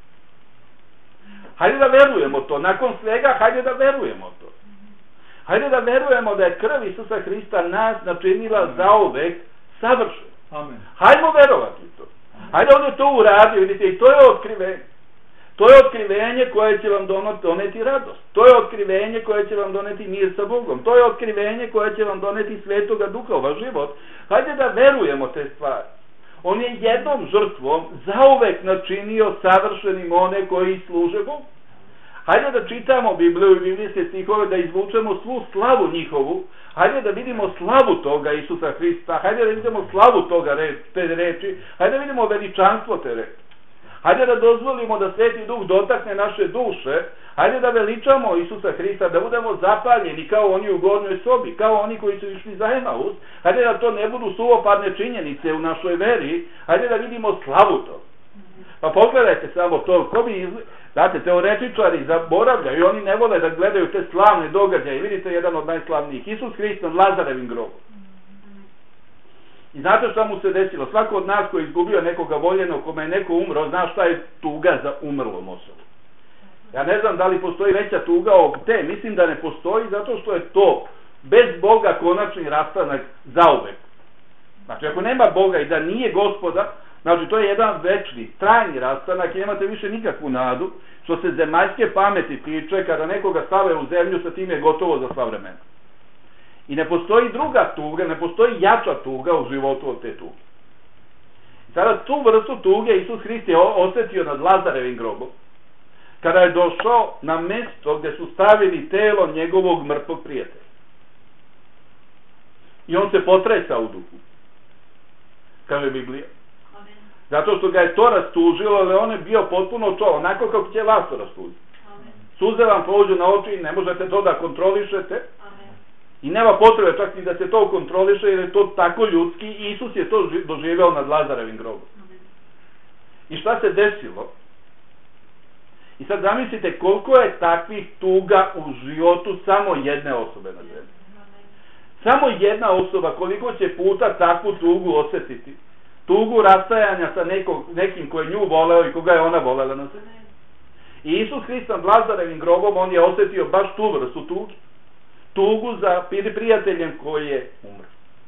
Hajde da verujemo to, nakon svega, hajde da verujemo to. Hajde da verujemo da je krv Isusa Hrista nas načinila zauvek savršen. Amen. Hajmo verovati to. Hajde on je to uradio, vidite, i to je otkrivenje. To je otkrivenje koje će vam doneti radost. To je otkrivenje koje će vam doneti mir sa Bogom. To je otkrivenje koje će vam doneti Svetoga Duha u vaš život. Hajde da verujemo te stvari. On je jednom žrtvom zauvek načinio savršenim one koji služe Bogu. Hajde da čitamo Bibliju i biblijske stihove, da izvučemo svu slavu njihovu. Hajde da vidimo slavu toga Isusa Hrista. Hajde da vidimo slavu toga te reči. Hajde da vidimo veličanstvo te reči. Hajde da dozvolimo da Sveti Duh dotakne naše duše. Hajde da veličamo Isusa Hrista, da budemo zapaljeni kao oni u gornjoj sobi, kao oni koji su išli za Emaus. Hajde da to ne budu suvoparne činjenice u našoj veri. Hajde da vidimo slavu toga. Pa pogledajte samo to, ko bi izgled... Znate, teoretičari zaboravljaju i oni ne vole da gledaju te slavne događaje. Vidite jedan od najslavnijih, Isus Hrist nad Lazarevim grobom. I znate šta mu se desilo? Svako od nas koji je izgubio nekoga voljenog, kome je neko umro, zna šta je tuga za umrlom osobom. Ja ne znam da li postoji veća tuga od te, mislim da ne postoji, zato što je to bez Boga konačni rastanak zauvek. Znači, ako nema Boga i da nije Gospoda, znači to je jedan večni, trajni rastanak i nemate više nikakvu nadu, što se zemaljske pameti tiče, kada nekoga stave u zemlju, sa tim je gotovo za sva vremena. I ne postoji druga tuga, ne postoji jača tuga u životu od te tuge. I sada tu vrstu tuge Isus Hrist je osjetio nad Lazarevim grobom, kada je došao na mesto gdje su stavili telo njegovog mrtvog prijatelja. I on se potresa u duhu, kaže Biblija. Zato što ga je to rastužilo, ali on je bio potpuno to, onako kako će vas to rastužiti. Suze vam pođu na oči i ne možete to da kontrolišete. Amen. I nema potrebe čak i da se to kontroliše, jer je to tako ljudski. I Isus je to doživeo nad Lazarevim grobom. Amen. I šta se desilo? I sad zamislite koliko je takvih tuga u životu samo jedne osobe na zemlji. Samo jedna osoba koliko će puta takvu tugu osjetiti. Tugu rastajanja sa nekog, nekim koji nju voleo i koga je ona volela na zemlji. I Isus Hrist nad Lazarevim grobom, on je osjetio baš tu vrstu tugu. Tugu za prijateljem koji je umro.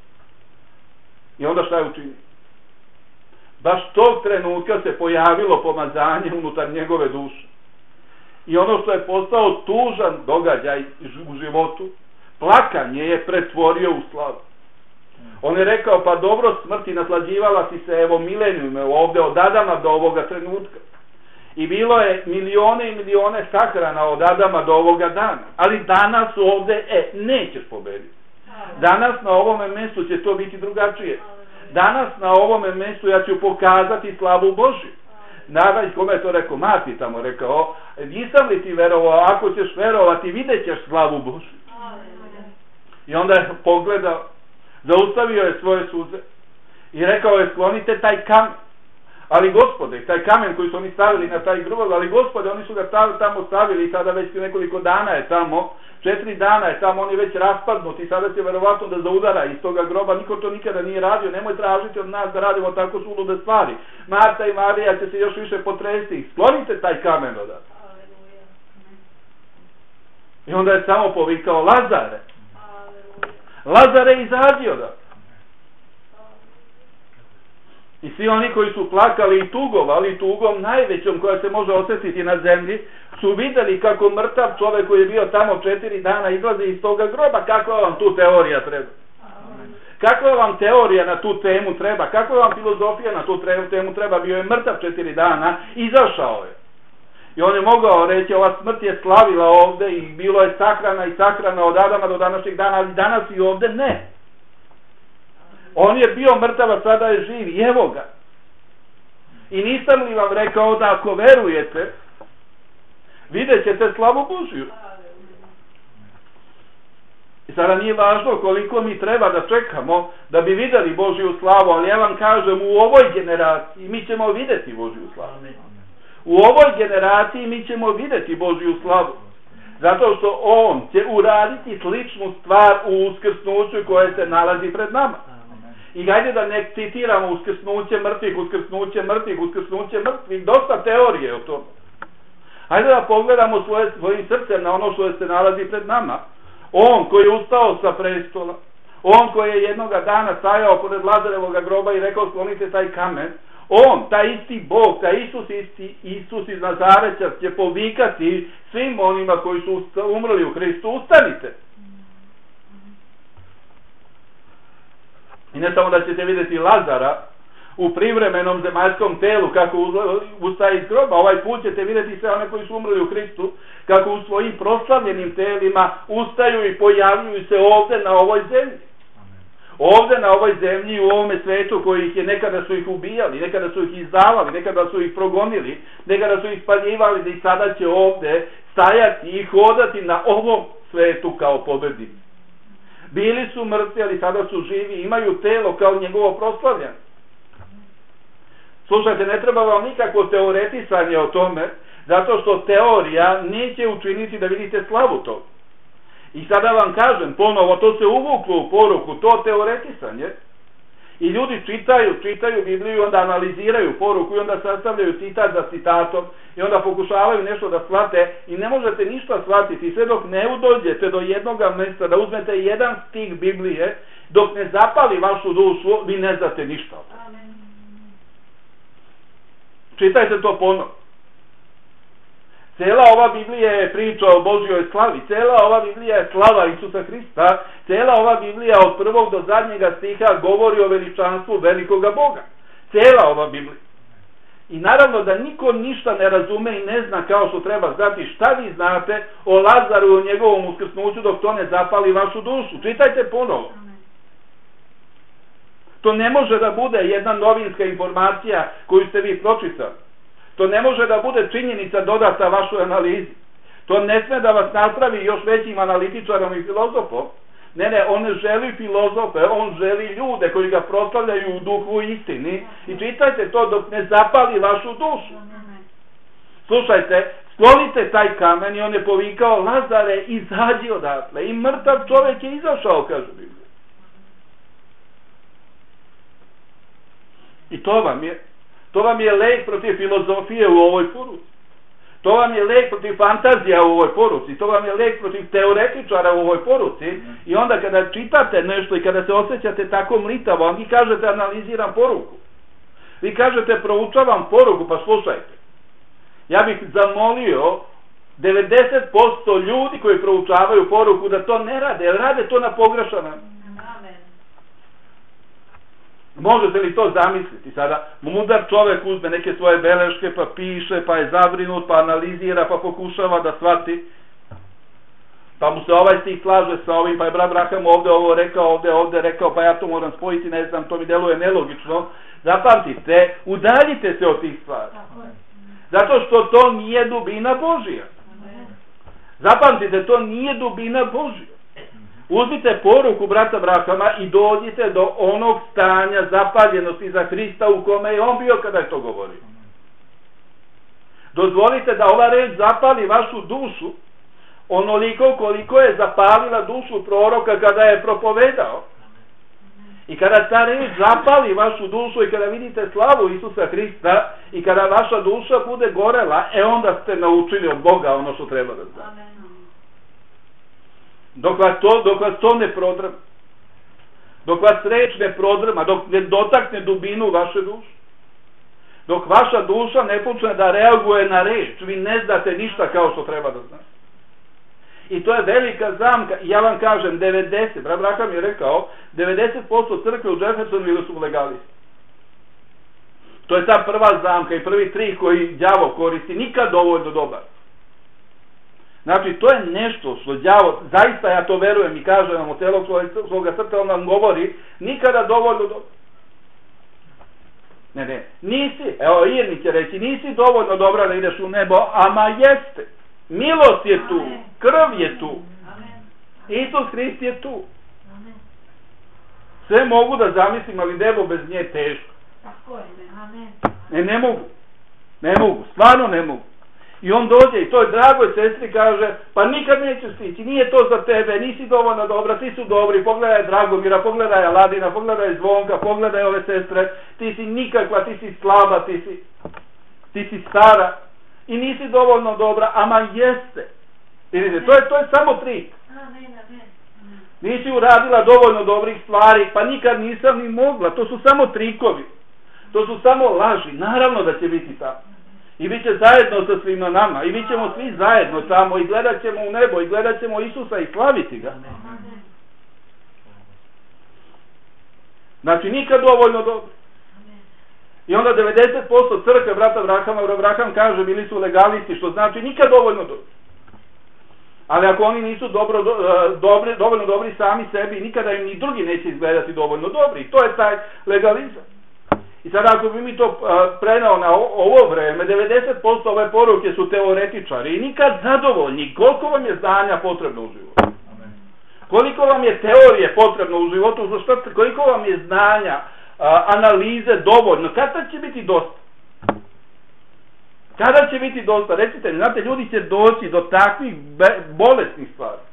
I onda šta je učinio? Baš tog trenutka se pojavilo pomazanje unutar njegove duše. I ono što je postao tužan događaj u životu, plakanje je pretvorio u slavu. On je rekao, pa dobro, smrti, naslađivala si se, evo, milenijume ovdje od Adama do ovoga trenutka. I bilo je milione i milione sahrana od Adama do ovoga dana. Ali danas ovdje, e, nećeš pobediti. Danas na ovome mjestu će to biti drugačije. Danas na ovome mjestu ja ću pokazati slavu Božju. Nadalj, kome je to rekao? Mati tamo rekao, nisam li ti verovao, ako ćeš verovati, vidjet ćeš slavu Božju. I onda je pogledao, zaustavio je svoje suze i rekao je, sklonite taj kamen. Ali Gospode, taj kamen koji su oni stavili na taj grob, ali Gospode, oni su ga tamo stavili i sada već nekoliko dana je tamo, četiri dana je tamo, on je već raspadnut i sada će verovatno da zaudara iz toga groba, niko to nikada nije radio, nemoj tražiti od nas da radimo tako sulude stvari. Marta i Marija će se još više potresti, sklonite taj kamen odatle. I onda je samo povikao, Lazare, Lazare, izađi odatle. I svi oni koji su plakali i tugovali, tugom najvećom koja se može osjetiti na zemlji, su vidjeli kako mrtav čovjek koji je bio tamo četiri dana izlazi iz toga groba. Kakva vam tu teorija treba? Kakva vam teorija na tu temu treba? Kakva vam filozofija na tu temu treba? Bio je mrtav četiri dana, izašao je. I on je mogao reći, ova smrt je slavila ovdje i bilo je sahrana i sahrana od Adama do današnjeg dana, ali danas i ovdje ne. On je bio mrtav, a sada je živ i evo ga. I nisam li vam rekao da ako verujete, vidjet ćete slavu Božju. I sada nije važno koliko mi treba da čekamo da bi vidjeli Božju slavu, ali ja vam kažem, u ovoj generaciji mi ćemo vidjeti Božju slavu. U ovoj generaciji mi ćemo vidjeti Božju slavu. Zato što On će uraditi sličnu stvar u uskrsnuću koje se nalazi pred nama. I hajde da ne citiramo uskrsnuće mrtvih, uskrsnuće mrtvih, uskrsnuće mrtvih, dosta teorije o tome. Hajde da pogledamo svoje, svojim srcem na ono što se nalazi pred nama. On koji je ustao sa prestola, on koji je jednoga dana stajao pored Lazarevog groba i rekao sklonite taj kamen, on, taj isti Bog, taj Isus, isti, Isus iz Nazareća će povikati svim onima koji su umrli u Hristu, ustanite. I ne samo da ćete vidjeti Lazara u privremenom zemaljskom telu kako ustaje iz groba, ovaj put ćete vidjeti sve one koji su umrli u Hristu kako u svojim proslavljenim telima ustaju i pojavljuju se ovdje na ovoj zemlji. Ovdje na ovoj zemlji, u ovome svetu koji ih je, nekada su ih ubijali, nekada su ih izdavali, nekada su ih progonili, nekada su ih spaljivali, da i sada će ovdje stajati i hodati na ovom svetu kao pobednici. Bili su mrtvi, ali sada su živi, imaju telo kao njegovo proslavljanje. Slušajte, ne treba vam nikakvo teoretisanje o tome, zato što teorija neće učiniti da vidite slavu toga. I sada vam kažem, ponovo, to se uvuklo u poruku, to teoretisanje, i ljudi čitaju, čitaju Bibliju i onda analiziraju poruku i onda sastavljaju citat za citatom i onda pokušavaju nešto da shvate i ne možete ništa shvatiti sve dok ne udođete do jednoga mjesta da uzmete jedan stih Biblije, dok ne zapali vašu dušu, vi ne znate ništa. Čitajte to ponovo. Cijela ova Biblija je priča o Božjoj slavi, cijela ova Biblija je slava Isusa Hrista, cijela ova Biblija od prvog do zadnjega stiha govori o veličanstvu velikoga Boga. Cijela ova Biblija. I naravno da niko ništa ne razume i ne zna kao što treba znati šta vi znate o Lazaru i o njegovom uskrsnuću dok to ne zapali vašu dušu. Čitajte ponovo. To ne može da bude jedna novinska informacija koju ste vi pročitali. To ne može da bude činjenica dodata vašoj analizi. To ne sme da vas napravi još većim analitičarom i filozofom. Ne, ne, on ne želi filozofe, on želi ljude koji ga proslavljaju u duhu i istini. I čitajte to dok ne zapali vašu dušu. Slušajte, sklonite taj kamen i on je povikao Lazare, izađi odatle. I mrtav čovjek je izašao, kaže Biblija. I to vam je To vam je lek protiv filozofije u ovoj poruci. To vam je lek protiv fantazija u ovoj poruci. To vam je lek protiv teoretičara u ovoj poruci. I onda kada čitate nešto i kada se osjećate tako mlitavo, vi kažete analiziram poruku. Vi kažete proučavam poruku, pa slušajte. Ja bih zamolio devedeset posto ljudi koji proučavaju poruku da to ne rade, jer rade to na pogrešan način. Možete li to zamisliti? Sada mudar čovjek uzme neke svoje beleške pa piše, pa je zabrinut, pa analizira, pa pokušava da shvati. Pa mu se ovaj stih slaže sa ovim, pa je brat Braham ovdje ovo rekao, ovdje ovdje rekao, pa ja to moram spojiti, ne znam, to mi deluje nelogično. Zapamtite, udaljite se od tih stvari. Zato što to nije dubina Božja. Zapamtite, to nije dubina Božja. Uzmite poruku brata Brahama i dođite do onog stanja zapaljenosti za Hrista u kome je on bio kada je to govorio. Dozvolite da ova reč zapali vašu dušu onoliko koliko je zapalila dušu proroka kada je propovedao. I kada ta reč zapali vašu dušu i kada vidite slavu Isusa Hrista i kada vaša duša bude gorela, e onda ste naučili od Boga ono što treba da znate. Dok vas to, dok vas to ne prodrma, dok vas reč ne prodrma, dok ne dotakne dubinu vaše duše, dok vaša duša ne počne da reaguje na reč, vi ne znate ništa kao što treba da znate. I to je velika zamka. Ja vam kažem, devedeset, brat Braham je rekao, devedeset posto crkve u Jeffersonville su legalisti. To je ta prva zamka i prvi trik koji đavo koristi, nikad dovoljno dobar. Znači, to je nešto što đavo, zaista ja to verujem i kažem vam od celog svoga srca, on vam govori, nikada dovoljno dobro. Ne, ne, nisi, evo Irni će reći, nisi dovoljno dobra da ideš u nebo, ama jeste. Milost je tu, krv je tu, Isus Hrist je tu. Sve mogu da zamislim, ali nebo bez nje je teško. Ne, ne mogu, ne mogu, stvarno ne mogu. I on dođe i toj dragoj sestri kaže, pa nikad neću stići, nije to za tebe, nisi dovoljno dobra, ti su dobri, pogledaj Dragomira, pogledaj Aladina, pogledaj Zvonka, pogledaj ove sestre, ti si nikakva, ti si slaba, ti si, ti si stara i nisi dovoljno dobra, ama jeste. Vidite, to je, to je samo trik. Nisi uradila dovoljno dobrih stvari, pa nikad nisam ni mogla, to su samo trikovi, to su samo laži, naravno da će biti tako. I bit će zajedno sa svima nama. I mi ćemo svi zajedno tamo i gledat ćemo u nebo i gledat ćemo Isusa i slaviti ga. Znači nikad dovoljno dobro. I onda devedeset posto crkve brata Brahama, Braham kaže bili su legalisti, što znači nikad dovoljno dobro. Ali ako oni nisu dobro, dobri, dovoljno dobri sami sebi, nikada im ni drugi neće izgledati dovoljno dobri. To je taj legalizam. I sad ako bi mi to prenao na ovo vreme, devedeset posto ove poruke su teoretičari i nikad zadovoljni. Koliko vam je znanja potrebno u životu? Amen. Koliko vam je teorije potrebno u životu? Što, koliko vam je znanja, a, analize dovoljno? Kada će biti dosta? Kada će biti dosta? Recite mi, znate, ljudi će doći do takvih bolesnih stvari.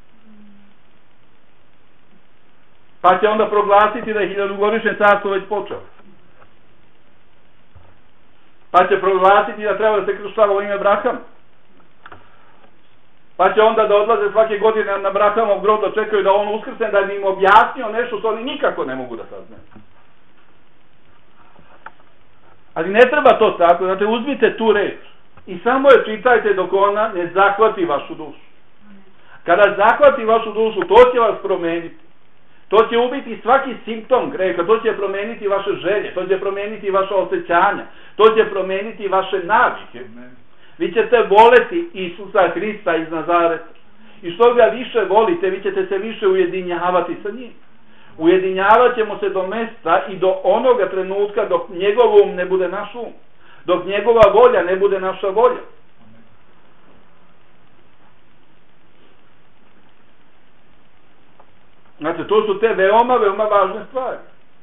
Pa će onda proglasiti da je hiljadugodišnje carstvo već počelo. Pa će proglasiti da treba da se krštava u ime Brahama. Pa će onda da odlaze svake godine na Brahamov grob da čekaju da on uskrsne, da bi im objasnio nešto što oni nikako ne mogu da saznaju. Ali ne treba to tako, znate, uzmite tu reč i samo je čitajte dok ona ne zahvati vašu dušu. Kada zahvati vašu dušu, to će vas promeniti. To će ubiti svaki simptom greha, to će promeniti vaše želje, to će promeniti vaše osjećanja, to će promeniti vaše navike. Vi ćete voleti Isusa Hrista iz Nazareta. I što ga više volite, vi ćete se više ujedinjavati sa njim. Ujedinjavat ćemo se do mesta i do onoga trenutka dok njegov um ne bude naš um. Dok njegova volja ne bude naša volja. Znači, to su te veoma, veoma važne stvari.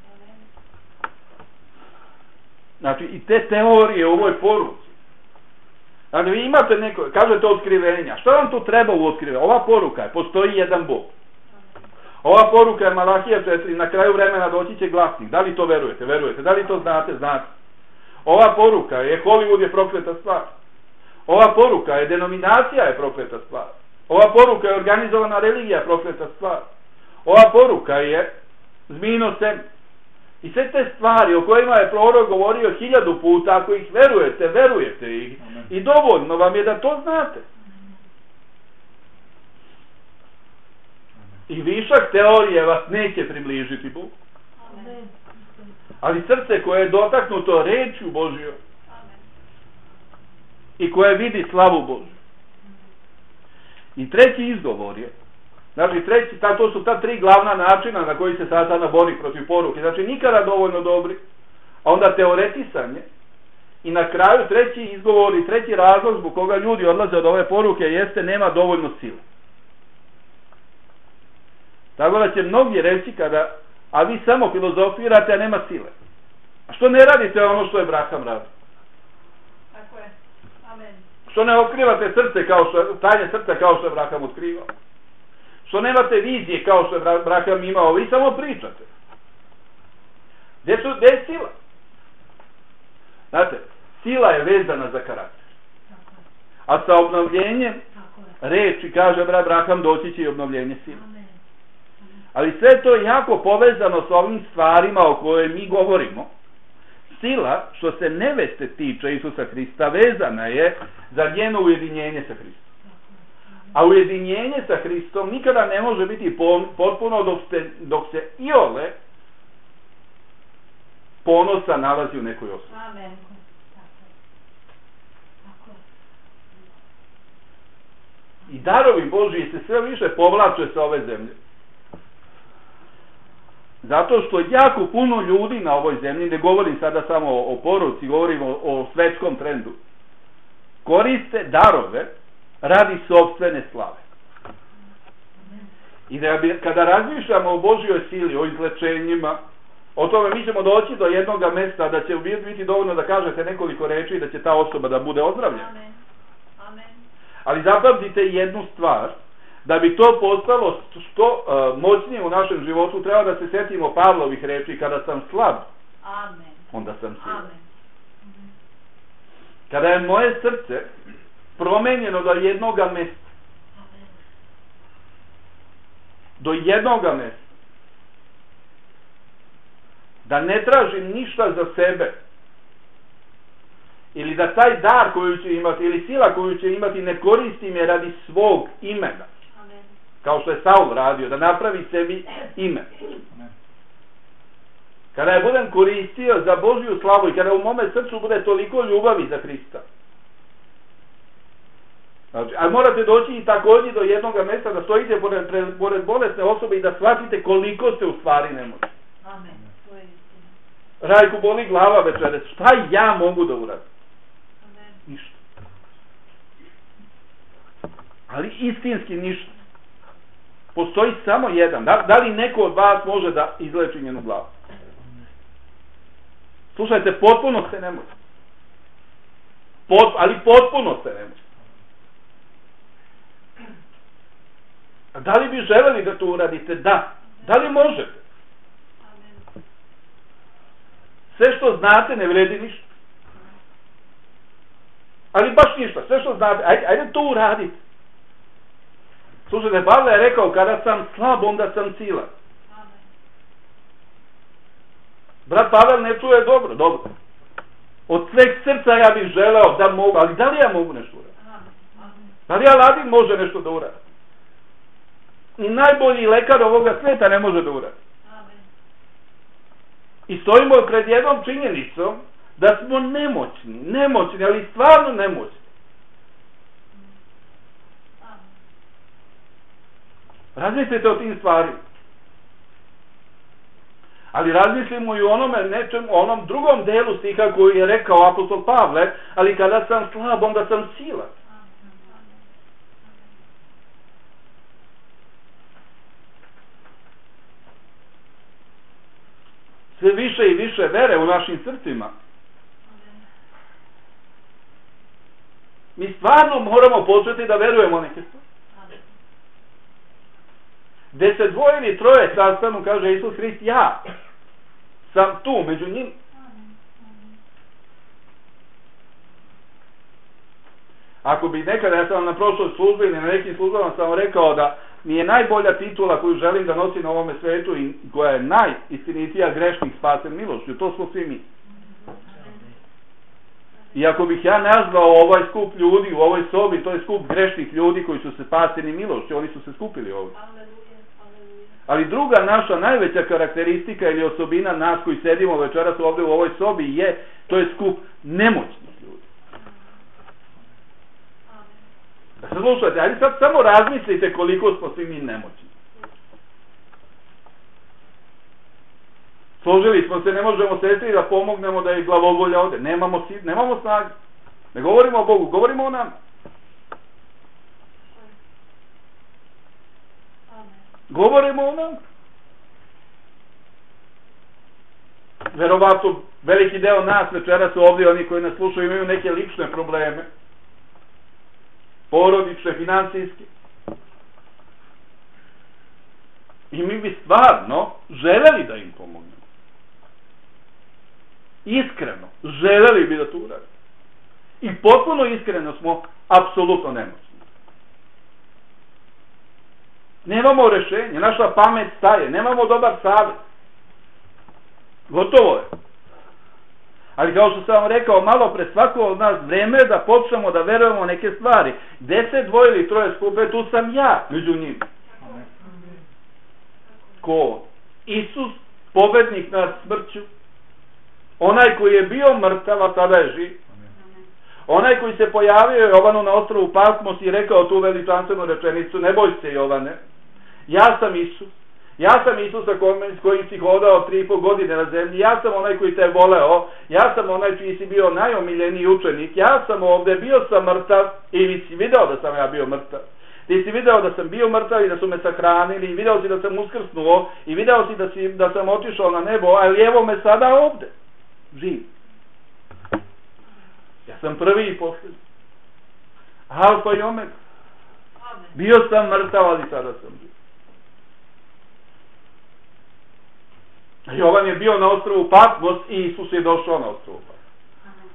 Znači, i te teorije u ovoj poruci. Znači, vi imate neko, kažete otkrivenja. Što vam tu treba u otkrivenju? Ova poruka je, postoji jedan Bog. Ova poruka je Malahija četiri, na kraju vremena doći će glasnik. Da li to verujete? Verujete. Da li to znate? Znate. Ova poruka je, Hollywood je prokleta stvar. Ova poruka je, denominacija je prokleta stvar. Ova poruka je, organizovana religija prokleta stvar. Ova poruka je zmijino seme. I sve te stvari o kojima je prorok govorio hiljadu puta, ako ih verujete, verujete ih. Amen. I dovoljno vam je da to znate. I višak teorije vas neće približiti Bogu. Ali srce koje je dotaknuto rečju Božjom i koje vidi slavu Božju. I treći izgovor je, znači, treći, ta, to su ta tri glavna načina na koji se Satana bori protiv poruke. Znači, nikada dovoljno dobri, a onda teoretisanje. I na kraju treći izgovor i treći razlog zbog koga ljudi odlaze od ove poruke jeste nema dovoljno sile. Tako da će mnogi reći kada, a vi samo filozofirate, a nema sile. A što ne radite ono što je Braham radi? Tako je. Amen. Što ne otkrivate srce kao što, tajne srca kao što je Braham otkrivao? Što nemate vizije kao što je Braham imao, vi samo pričate. Gdje, su, gdje je sila? Znate, sila je vezana za karakter. A sa obnovljenjem reči, kaže Braham, doći će i obnovljenje sile. Ali sve to je jako povezano s ovim stvarima o kojoj mi govorimo. Sila, što se neveste tiče Isusa Hrista, vezana je za njeno ujedinjenje sa Hristom. A ujedinjenje sa Hristom nikada ne može biti potpuno dok se, dok se iole ponosa nalazi u nekoj osobi. Amen. I darovi Božji se sve više povlače sa ove zemlje. Zato što jako puno ljudi na ovoj zemlji, ne govorim sada samo o, o poruci, govorim o, o svetskom trendu, koriste darove radi sopstvene slave. I da bi, kada razmišljamo o Božjoj sili, o izlečenjima, o tome mi ćemo doći do jednog mesta da će biti dovoljno da kažete nekoliko reči i da će ta osoba da bude ozdravljena. Amen. Amen. Ali zapamtite jednu stvar, da bi to postalo što uh, moćnije u našem životu, treba da se setimo Pavlovih reči: kada sam slab, Amen. onda sam silan. Amen. Kada je moje srce promenjeno do jednoga mesta, do jednoga mesta, da ne tražim ništa za sebe, ili da taj dar koju ću imati, ili sila koju ću imati, ne koristim je radi svog imena. Amen. Kao što je Saul radio, da napravi sebi ime. Amen. Kada je budem koristio za Božju slavu i kada u mome srcu bude toliko ljubavi za Hrista. Znači, a morate doći i također do jednog mjesta da stojite pored, pored bolesne osobe i da shvatite koliko ste u stvari nemoćni. Amen. To je istina. Rajku boli glava večeras. Šta ja mogu da uradim? Amen. Ništa. Ali istinski ništa. Postoji samo jedan. Da, da li neko od vas može da izleči njenu glavu? Slušajte, potpuno ste nemoćni. Pot, ali potpuno ste nemoćni. A da li bi želeli da to uradite? Da. Da li možete? Amen. Sve što znate ne vredi ništa. Ali baš ništa. Sve što znate, ajde, ajde to uradite. Slušajte, Pavle je rekao: kada sam slab, onda sam silan. Amen. Brat Pavel ne čuje dobro, dobro. Od sveg srca ja bih želeo da mogu, ali da li ja mogu nešto uraditi? Amen. Da li Aladin može nešto da uradi? Ni najbolji lekar ovoga sveta ne može da uradi. Amen. I stojimo pred jednom činjenicom da smo nemoćni, nemoćni, ali stvarno nemoćni. Amen. Razmislite o tim stvarima. Ali razmislimo i o onome nečem, o onom drugom delu stiha koji je rekao apostol Pavle: ali kada sam slab, onda sam silan. Sve više i više vere u našim srcima. Mi stvarno moramo početi da verujemo neke stvari. Gde se dvoje ili troje sastanu, kaže Isus Hrist, ja sam tu među njim. Ako bi nekada, ja sam vam na prošloj službi ili na nekim službama sam vam rekao da mi je najbolja titula koju želim da nosim na ovome svetu i koja je najistinitija: grešnik spasen milošću. To smo svi mi. I ako bih ja nazvao ovaj skup ljudi u ovoj sobi, to je skup grešnih ljudi koji su se spaseni milošću. Oni su se skupili ovdje. Ali druga naša najveća karakteristika ili osobina nas koji sedimo večeras ovdje u ovoj sobi je, to je skup nemoćnih ljudi. Da se slušajte, ajde sad samo razmislite koliko smo svi mi nemoćni. Složili smo se, ne možemo sestri da pomognemo da je glavobolja ode. Nemamo, nemamo snage. Ne govorimo o Bogu, govorimo o nama. Govorimo o nama. Verovatno veliki deo nas večeras ovdje, oni koji nas slušaju, imaju neke lične probleme. Porodične, financijske. I mi bi stvarno želeli da im pomognemo. Iskreno, želeli bi da to uradimo. I potpuno iskreno smo apsolutno nemoćni. Nemamo rješenje, naša pamet staje, nemamo dobar savjet. Gotovo je. Ali kao što sam vam rekao, malo pre svako od nas vreme da počnemo da verujemo neke stvari. Gde se dvoje ili troje skupe, tu sam ja među njima. Ko? Isus, pobednik nad smrću. Onaj koji je bio mrtav, a sada je živ. Onaj koji se pojavio Jovanu na ostrvu Patmos i rekao tu veličanstvenu rečenicu: ne boj se, Jovane, ja sam Isus. Ja sam Isus s kojim si hodao tri i po godine na zemlji. Ja sam onaj koji te voleo. Ja sam onaj čiji si bio najomiljeniji učenik. Ja sam ovde, bio sam mrtav i si video da sam ja bio mrtav. Ti si video da sam bio mrtav i da su me sahranili i video si da sam uskrsnuo i video si da, si, da sam otišao na nebo, ali evo me sada ovde, živ. Ja sam prvi i posljednji. Alfa i omega. Bio sam mrtav, ali sada sam živ. Jovan je bio na ostrvu Patmos i Isus je došao na ostrvu Patmos.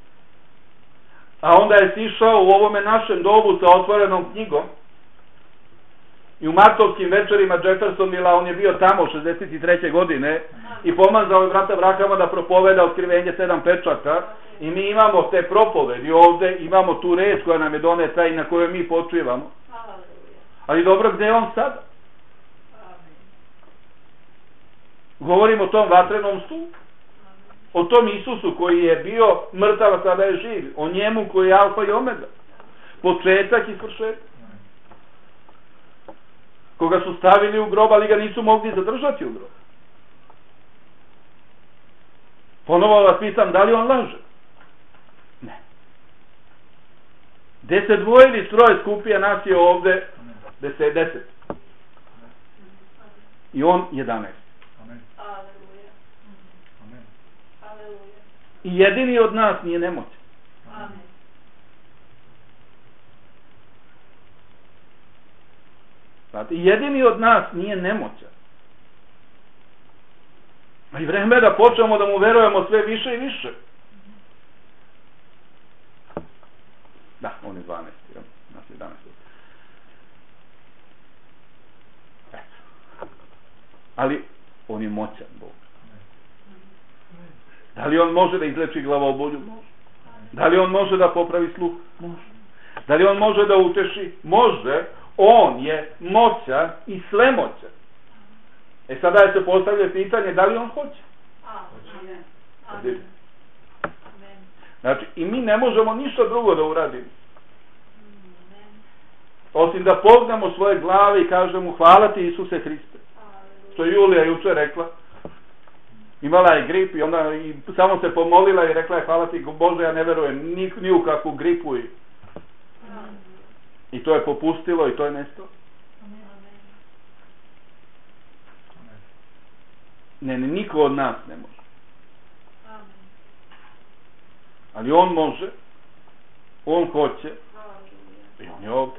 A onda je sišao u ovome našem dobu sa otvorenom knjigom i u martovskim večerima Jeffersonvilla, on je bio tamo šezdeset treće godine i pomazao je brata Brahama da propoveda otkrivenje sedam pečata i mi imamo te propovedi ovde, imamo tu reč koja nam je doneta i na kojoj mi počivamo. Ali dobro, gde je on sada? Govorimo o tom vatrenom stupu, o tom Isusu koji je bio mrtav, a sada je živ, o njemu koji je alfa i omega, početak i svršetak, koga su stavili u grob, ali ga nisu mogli zadržati u grob. Ponovo vas pitam, da li on laže? Ne. Gde se dvoje ili troje skupija, nas je ovde deset, deset. I on jedanaest. I jedini od nas nije nemoćan. Amen. Znate, jedini od nas nije nemoćan. A i vreme da počnemo da mu verujemo sve više i više. Da, on je dvanaest, ja? Nas je jedanaest. Eto. Ali on je moćan Bog. Da li on može da izleči glavobolju? Može. Da li on može da popravi sluh? Može. Da li on može da uteši? Može. On je moćan i svemoćan. E sada je se postavlja pitanje, da li on hoće? Amen. Amen. Znači, i mi ne možemo ništa drugo da uradimo. Osim da pognemo svoje glave i kažemo: hvala ti, Isuse Hriste. Što je Julija juče rekla. Imala je grip i onda i samo se pomolila i rekla je: hvala ti Bože, ja ne verujem ni, ni u kakvu gripu. I, i to je popustilo i to je nestalo. Ne, ne, niko od nas ne može. Ali on može, on hoće i on je ovdje.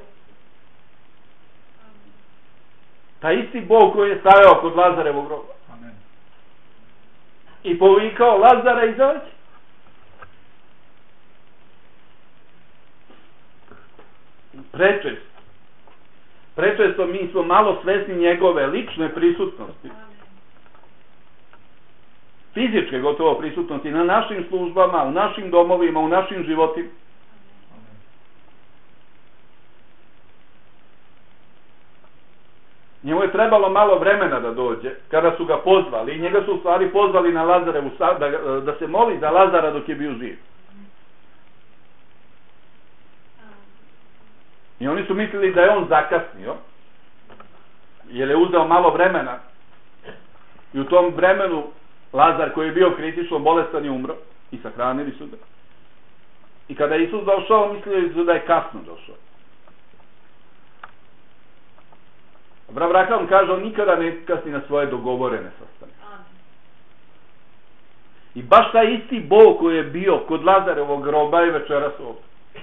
Taj isti Bog koji je stajao kod Lazarevog groba i povikao: Lazare, izađi. Prečesto. Prečesto mi smo malo svesni njegove lične prisutnosti. Fizičke gotovo prisutnosti na našim službama, u našim domovima, u našim životima. Njemu je trebalo malo vremena da dođe, kada su ga pozvali, i njega su u stvari pozvali na Lazarevu, da, da se moli za Lazara dok je bio živ. I oni su mislili da je on zakasnio, jer je uzeo malo vremena, i u tom vremenu Lazar, koji je bio kritično bolestan, je umro, i sahranili su ga. I kada je Isus došao, mislili su da je kasno došao. Abraham kaže: on nikada ne kasni na svoje dogovorene sastane. I baš taj isti Bog koji je bio kod Lazarevog groba je večeras ovdje.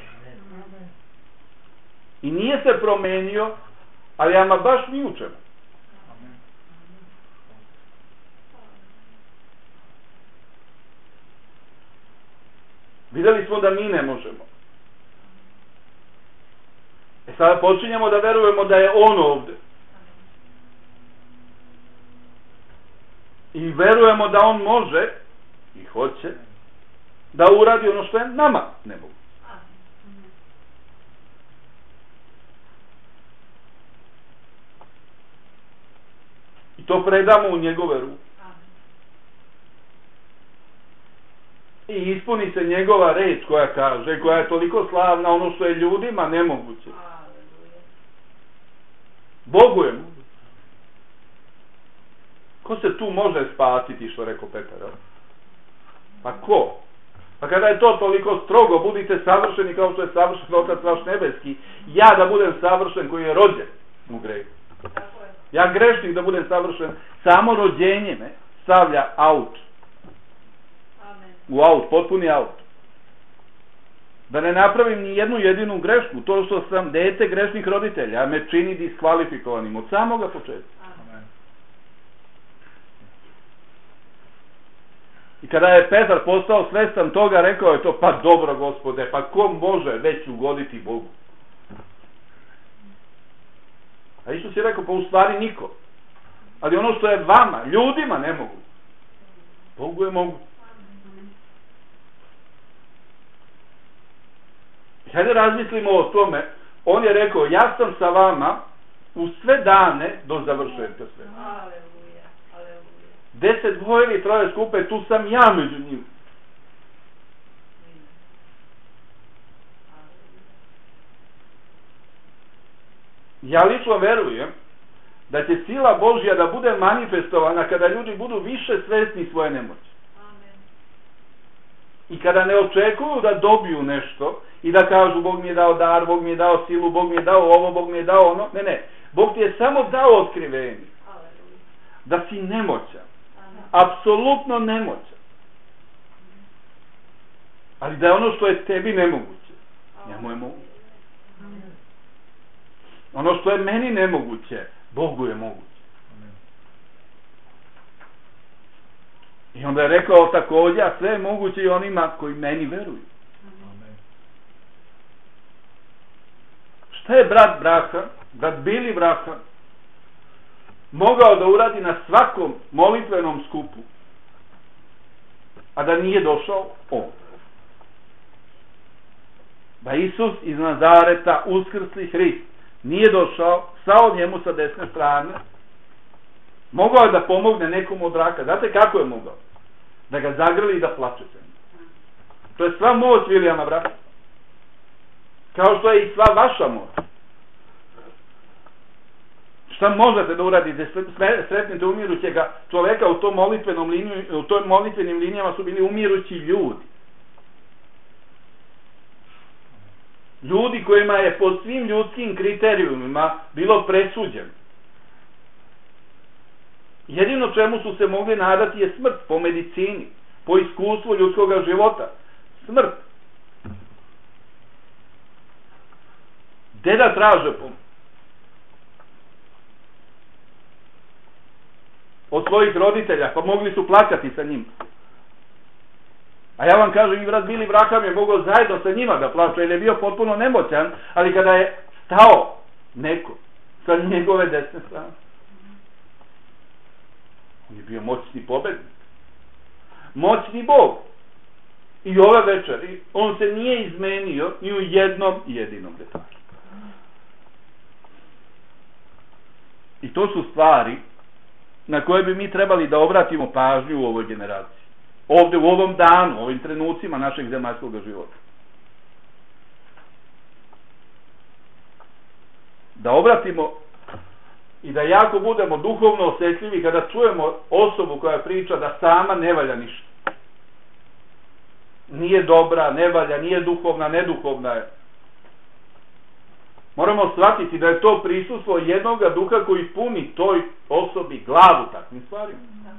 I nije se promenio, ali ama baš ni u čemu. Vidjeli smo da mi ne možemo. E sada počinjemo da verujemo da je on ovdje. verujemo da on može i hoće da uradi ono što je nama ne mogu. I to predamo u njegove ruke. I ispuni se njegova reč koja kaže, koja je toliko slavna, ono što je ljudima nemoguće. Bogu je moguće. Ko se tu može spasiti, što rekao Petar? Pa ko? Pa kada je to toliko strogo, budite savršeni kao što je savršen Otac vaš nebeski, ja da budem savršen koji je rođen u grehu. Ja grešnik da budem savršen, samo rođenje me stavlja out. U out, potpuni out. Da ne napravim ni jednu jedinu grešku, to što sam dete grešnih roditelja, me čini diskvalifikovanim od samoga početka. I kada je Petar postao svestan toga, rekao je to, pa dobro Gospode, pa ko može već ugoditi Bogu? A Isus je rekao, pa u stvari niko. Ali ono što je vama, ljudima ne mogu. Bogu je mogu. Hajde razmislimo o tome. On je rekao, ja sam sa vama u sve dane do završetka sveta. Deset dvoje ili troje skupe, tu sam ja među njima. Ja lično verujem da će sila Božja da bude manifestovana kada ljudi budu više svesni svoje nemoći. I kada ne očekuju da dobiju nešto i da kažu Bog mi je dao dar, Bog mi je dao silu, Bog mi je dao ovo, Bog mi je dao ono. Ne, ne. Bog ti je samo dao otkrivenje. Da si nemoćan. Apsolutno nemoćan. Ali da je ono što je tebi nemoguće, njemu je moguće. Ono što je meni nemoguće, Bogu je moguće. I onda je rekao također, a sve je moguće i onima koji meni veruju. Šta je brat Braha, brat Bili Braha, mogao da uradi na svakom molitvenom skupu, a da nije došao on? Da Isus iz Nazareta, uskrsli Hrist, nije došao, stao njemu sa desne strane, mogao je da pomogne nekom od raka. Znate kako je mogao? Da ga zagrli i da plače se. To je sva moć Vilijama Braha. Kao što je i sva vaša moć. Šta možete da uradite? Sretnite umirućega čoveka u tom molitvenom liniju, u toj molitvenim linijama su bili umirući ljudi. Ljudi kojima je po svim ljudskim kriterijumima bilo presuđeno. Jedino čemu su se mogli nadati je smrt po medicini, po iskustvu ljudskog života. Smrt. Gde da traže pomoć? Od svojih roditelja, pa mogli su plakati sa njim. A ja vam kažem, i brat Bili Braham je mogao zajedno sa njima da plače, jer je bio potpuno nemoćan, ali kada je stao neko sa njegove desne strane, on je bio moćni pobednik. Moćni Bog. I ove večeri on se nije izmenio ni u jednom jedinom detalju. I to su stvari na koje bi mi trebali da obratimo pažnju u ovoj generaciji. Ovde u ovom danu, u ovim trenucima našeg zemaljskog života. Da obratimo i da jako budemo duhovno osjetljivi kada čujemo osobu koja priča da sama ne valja ništa. Nije dobra, ne valja, nije duhovna, neduhovna je. Moramo shvatiti da je to prisustvo jednoga duha koji puni toj osobi glavu takvim stvarima.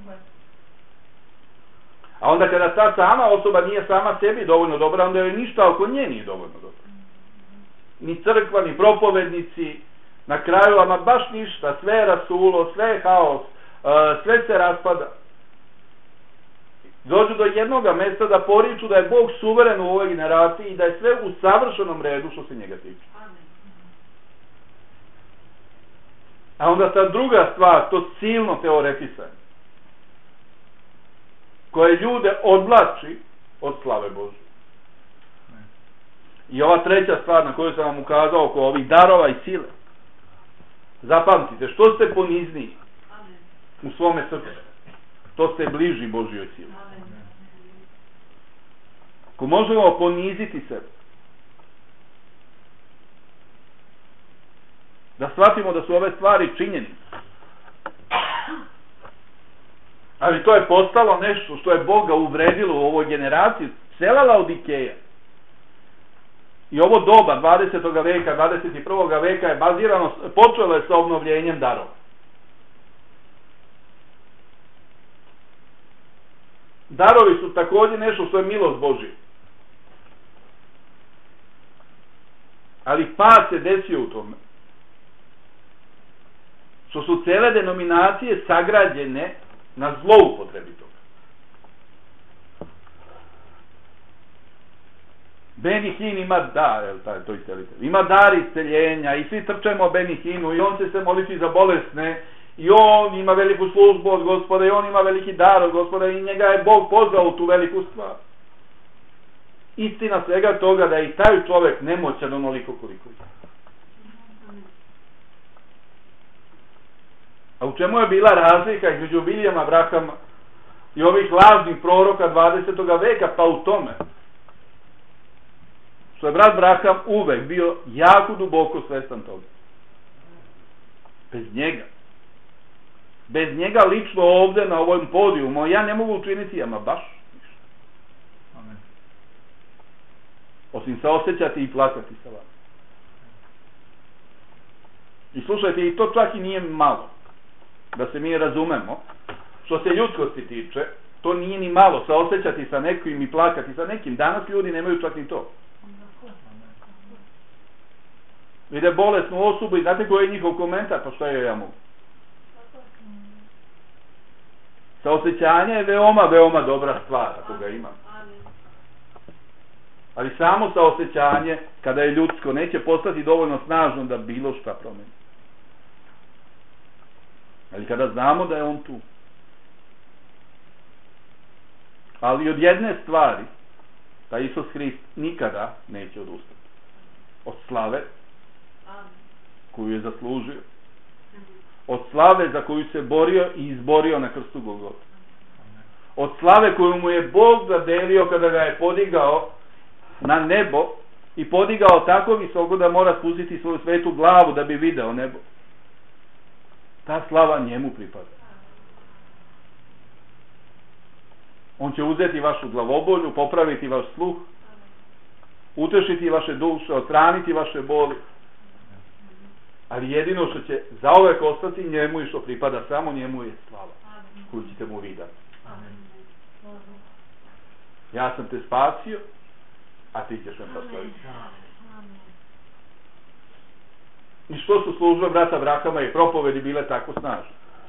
A onda kada ta sama osoba nije sama sebi dovoljno dobra, onda joj ništa oko nje nije dovoljno dobro. Ni crkva, ni propovednici, na kraju, ama baš ništa, sve je rasulo, sve je haos, sve se raspada. Dođu do jednoga mjesta da poriču da je Bog suveren u ovoj generaciji i da je sve u savršenom redu što se njega tiče. A onda ta druga stvar, to silno teoretisanje. koje ljude odvlači od slave Božje. I ova treća stvar na koju sam vam ukazao oko ovih darova i sile. Zapamtite, što ste ponizniji u svome srcu, to ste bliži Božjoj sili. Ako možemo poniziti sebe, da shvatimo da su ove stvari činjenice, ali to je postalo nešto što je Boga uvredilo u ovoj generaciji, cela Laodikeja. I ovo doba dvadesetog veka, dvadeset prvog veka je bazirano, počelo je sa obnovljenjem darova. Darovi su također nešto što je milost Božja. Ali pad se desio u tome. Što su cele denominacije sagrađene na zloupotrebi toga. Beni Hinn ima dar, el, taj, to iscelitelj, ima dar isceljenja i svi trčemo Beni Hinnu i on će se moliti za bolesne i on ima veliku službu od Gospoda i on ima veliki dar od Gospoda i njega je Bog pozvao u tu veliku stvar. Istina svega toga da je i taj čovjek nemoćan onoliko koliko je. A u čemu je bila razlika između Vilijama Brahama i ovih lažnih proroka dvadesetog veka? Pa u tome što je brat Braham uvek bio jako duboko svestan toga. Bez njega. Bez njega lično ovdje na ovom podijumu ja ne mogu učiniti ama baš ništa. Amen. Osim saosjećati i plakati sa vama. I slušajte, i to čak i nije malo. Da se mi razumemo. Što se ljudskosti tiče, to nije ni malo saosjećati sa nekim i plakati sa nekim. Danas ljudi nemaju čak ni to. Vide bolesnu osobu i znate koji je njihov komentar, pa šta je ja mogu? Saosjećanje je veoma, veoma dobra stvar, ako ga ima. Ali samo saosjećanje, kada je ljudsko, neće postati dovoljno snažno da bilo šta promeni. Ali kada znamo da je on tu. Ali od jedne stvari, da Isus Hrist nikada neće odustati. Od slave koju je zaslužio. Od slave za koju se borio i izborio na krstu Golgote. Od slave koju mu je Bog zadelio kada ga je podigao na nebo i podigao tako visoko da mora spustiti svoju svetu glavu da bi video nebo. Ta slava njemu pripada. On će uzeti vašu glavobolju, popraviti vaš sluh, utešiti vaše duše, odstraniti vaše boli. Ali jedino što će zauvek ostati njemu i što pripada samo njemu je slava koju ćete mu vidjeti. Ja sam te spasio, a ti ćeš me proslaviti. I što su službe brata Brahama i propovedi bile tako snažne?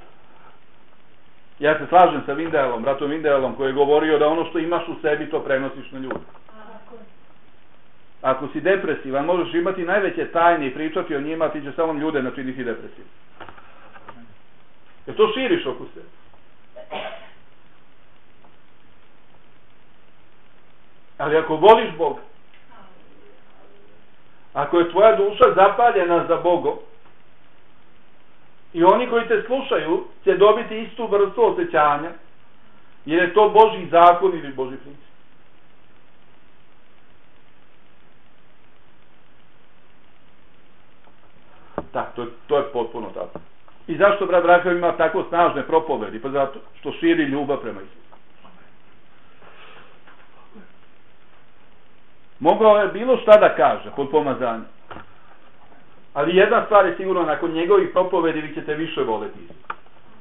Ja se slažem sa Vindelom, bratom Vindelom, koji je govorio da ono što imaš u sebi to prenosiš na ljude. Ako si depresivan, možeš imati najveće tajne i pričati o njima, ti će samo ljude načiniti depresivno. Jer to širiš oko sebe. Ali ako voliš Boga, ako je tvoja duša zapaljena za Bogom, i oni koji te slušaju će dobiti istu vrstu osjećanja, jer je to Božji zakon ili Božji princip. Da, to, to je potpuno tako. I zašto brat Braham ima tako snažne propovedi? Pa zato što širi ljubav prema Isusu. Mogao je bilo šta da kaže pod pomazanjem. Ali jedna stvar je sigurno, nakon njegovih propovedi vi ćete više voleti Isusa.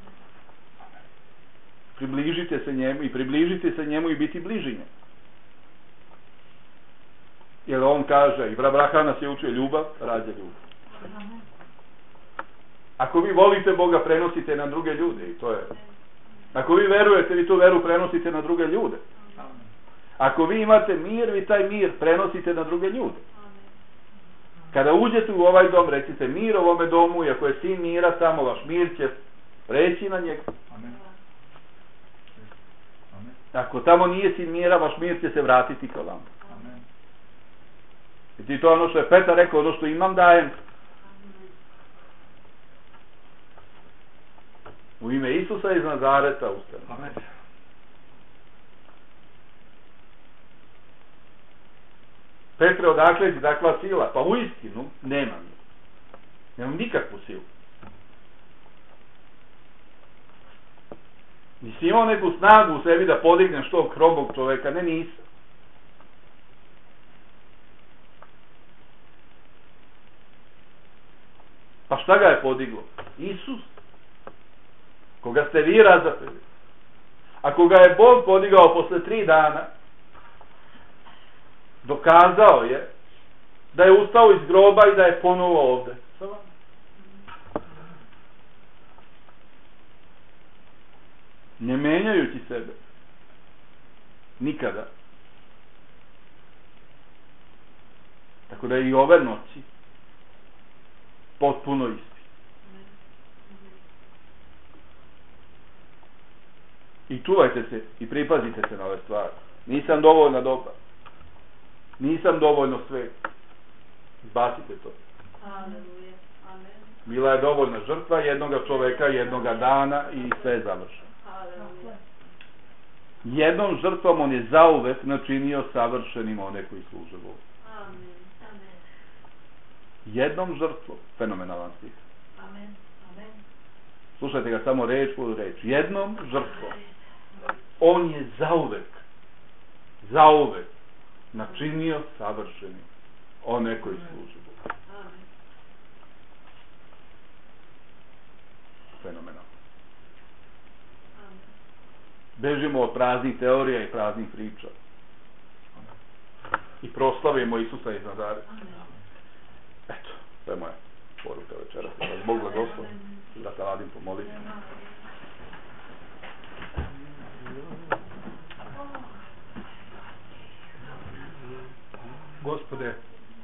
Približite se njemu i približite se njemu i biti bliži njemu. Jer on kaže, i brat Braham nas je učio, ljubav rađa ljubav. Ako vi volite Boga, prenosite na druge ljude i to je. Ako vi verujete, vi tu veru prenosite na druge ljude. Ako vi imate mir, vi taj mir prenosite na druge ljude. Kada uđete u ovaj dom, recite mir ovome domu i ako je sin mira tamo, vaš mir će preći na njega. Ako tamo nije sin mira, vaš mir će se vratiti kao vam. I ti to ono što je Petar rekao, ono što imam dajem. U ime Isusa iz Nazareta ustane. Amen. Petre, odakle ti takva sila? Pa u istinu nemam. Nemam nikakvu silu. Nisi imao neku snagu u sebi da podigneš tog hrobog čoveka. Ne, nisam. Pa šta ga je podiglo? Isus. Koga ste vi razapeli. A koga je Bog podigao posle tri dana, dokazao je da je ustao iz groba i da je ponovo ovde. Ne menjajući sebe. Nikada. Tako da je i ove noći potpuno isti. I čuvajte se i pripazite se na ove stvari. Nisam dovoljno dobar. Nisam dovoljno svet. Izbacite to. Aleluja. Amen. Bila je dovoljna žrtva jednoga čoveka, jednoga dana i sve je završeno. Aleluja. Jednom žrtvom on je zauvek načinio savršenim one koji služe Bogu. Amen. Amen. Jednom žrtvom. Fenomenalan stih. Amen. Amen. Slušajte ga samo reč po reč. Jednom žrtvom. On je zauvek, zauvek načinio savršenim one koji služe Bogu. Amen. Fenomenalno. Amen. Bežimo od praznih teorija i praznih priča. I proslavimo Isusa iz Nazareta. Eto, to je moja poruka večeras. Da vas Bog blagoslov. Da te radim pomoliti. Gospode,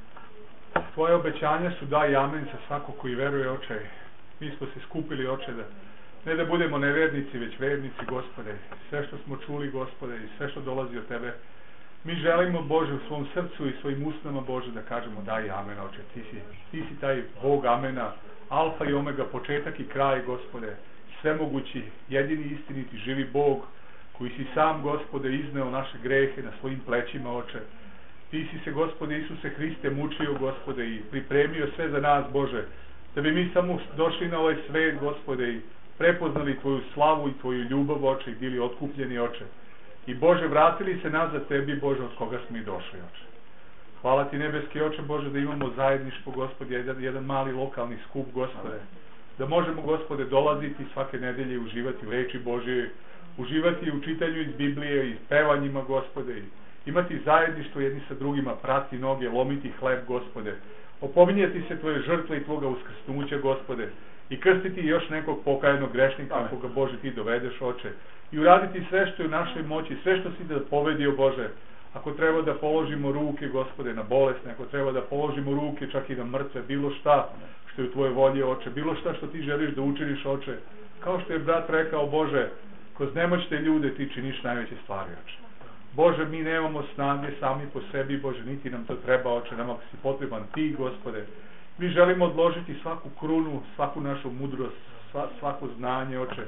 tvoje obećanja su da i amen za svako koji veruje, Oče. Mi smo se skupili, Oče, da ne da budemo nevernici, već vernici, Gospode. Sve što smo čuli, Gospode, i sve što dolazi od Tebe, mi želimo, Bože, u svom srcu i svojim usnama, Bože, da kažemo da i amen, Oče. Ti si, ti si taj Bog amena, alfa i omega, početak i kraj, Gospode, svemogući, jedini istiniti, živi Bog, koji si sam, Gospode, izneo naše grehe na svojim plećima, Oče. Ti si se, Gospode Isuse Hriste, mučio, Gospode, i pripremio sve za nas, Bože, da bi mi samo došli na ovaj svet, Gospode, i prepoznali Tvoju slavu i Tvoju ljubav, Oče, i bili otkupljeni, Oče. I, Bože, vratili se nazad Tebi, Bože, od koga smo i došli, Oče. Hvala Ti, nebeski Oče, Bože, da imamo zajedništvo, Gospode, jedan, jedan mali lokalni skup, Gospode, da možemo, Gospode, dolaziti svake nedelje i uživati u reči Božje, uživati u čitanju iz Biblije i pevanjima, Gospode, i imati zajedništvo jedni sa drugima, prati noge, lomiti hleb, Gospode, opominjati se Tvoje žrtve i Tvoga uskrsnuća, Gospode, i krstiti još nekog pokajanog grešnika, koga, Bože, Ti dovedeš, Oče, i uraditi sve što je u našoj moći, sve što si da povedio, Bože. Ako treba da položimo ruke, Gospode, na bolesne, ako treba da položimo ruke čak i na mrtve, bilo šta što je u Tvojoj volji, Oče, bilo šta što Ti želiš da učiniš, Oče, kao što je brat rekao, Bože, kroz nemoćne ljude Ti činiš najveće stvari, Oče. Bože, mi nemamo snage sami po sebi, Bože, niti nam to treba, Oče, nama si potreban Ti, Gospode. Mi želimo odložiti svaku krunu, svaku našu mudrost, sva, svako znanje, Oče.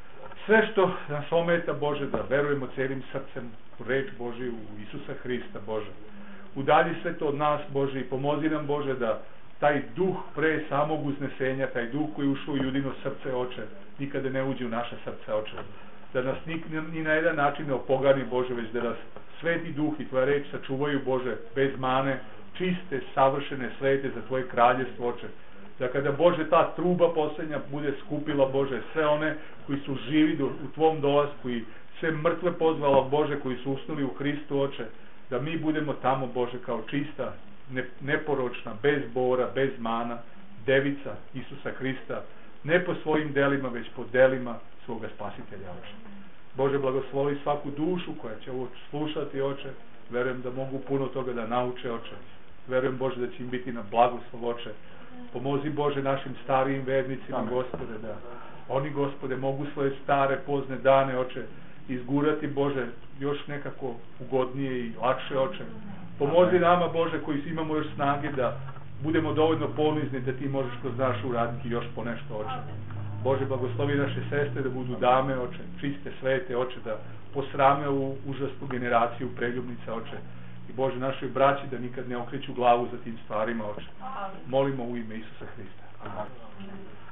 Sve što nas ometa, Bože, da verujemo celim srcem u reč Božju, u Isusa Hrista, Bože. Udalji sve to od nas, Bože, i pomozi nam, Bože, da taj duh pre samog uznesenja, taj duh koji je ušao u Judino srce, Oče, nikada ne uđe u naše srce, Oče. Da nas ni, ni na jedan način ne opogani, Bože, već da nas Sveti Duh i Tvoja reč sačuvaju, Bože, bez mane, čiste, savršene, svete za Tvoje kraljestvo, Oče. Da kada, Bože, ta truba posljednja bude skupila, Bože, sve one koji su živi do, u Tvom dolasku i sve mrtve pozvala, Bože, koji su usnuli u Hristu, Oče, da mi budemo tamo, Bože, kao čista, ne, neporočna, bez bora, bez mana, devica Isusa Hrista, ne po svojim delima, već po delima svoga Spasitelja, Oče. Bože, blagoslovi svaku dušu koja će ovo slušati, Oče. Verujem da mogu puno toga da nauče, Oče. Verujem, Bože, da će im biti na blagoslov, Oče. Pomozi, Bože, našim starijim vernicima, Gospode, da oni, Gospode, mogu svoje stare pozne dane, Oče, izgurati, Bože, još nekako ugodnije i lakše, oče. Pomozi nama, Bože, koji imamo još snage da budemo dovoljno ponizni da ti možeš kroz naš uraditi još po nešto, oče. Bože, blagoslovi naše sestre da budu dame, oče, čiste, svete, oče, da posrame u užasnu generaciju preljubnica, oče. I Bože, našoj braći da nikad ne okreću glavu za tim stvarima, oče. Molimo u ime Isusa Hrista. Amen.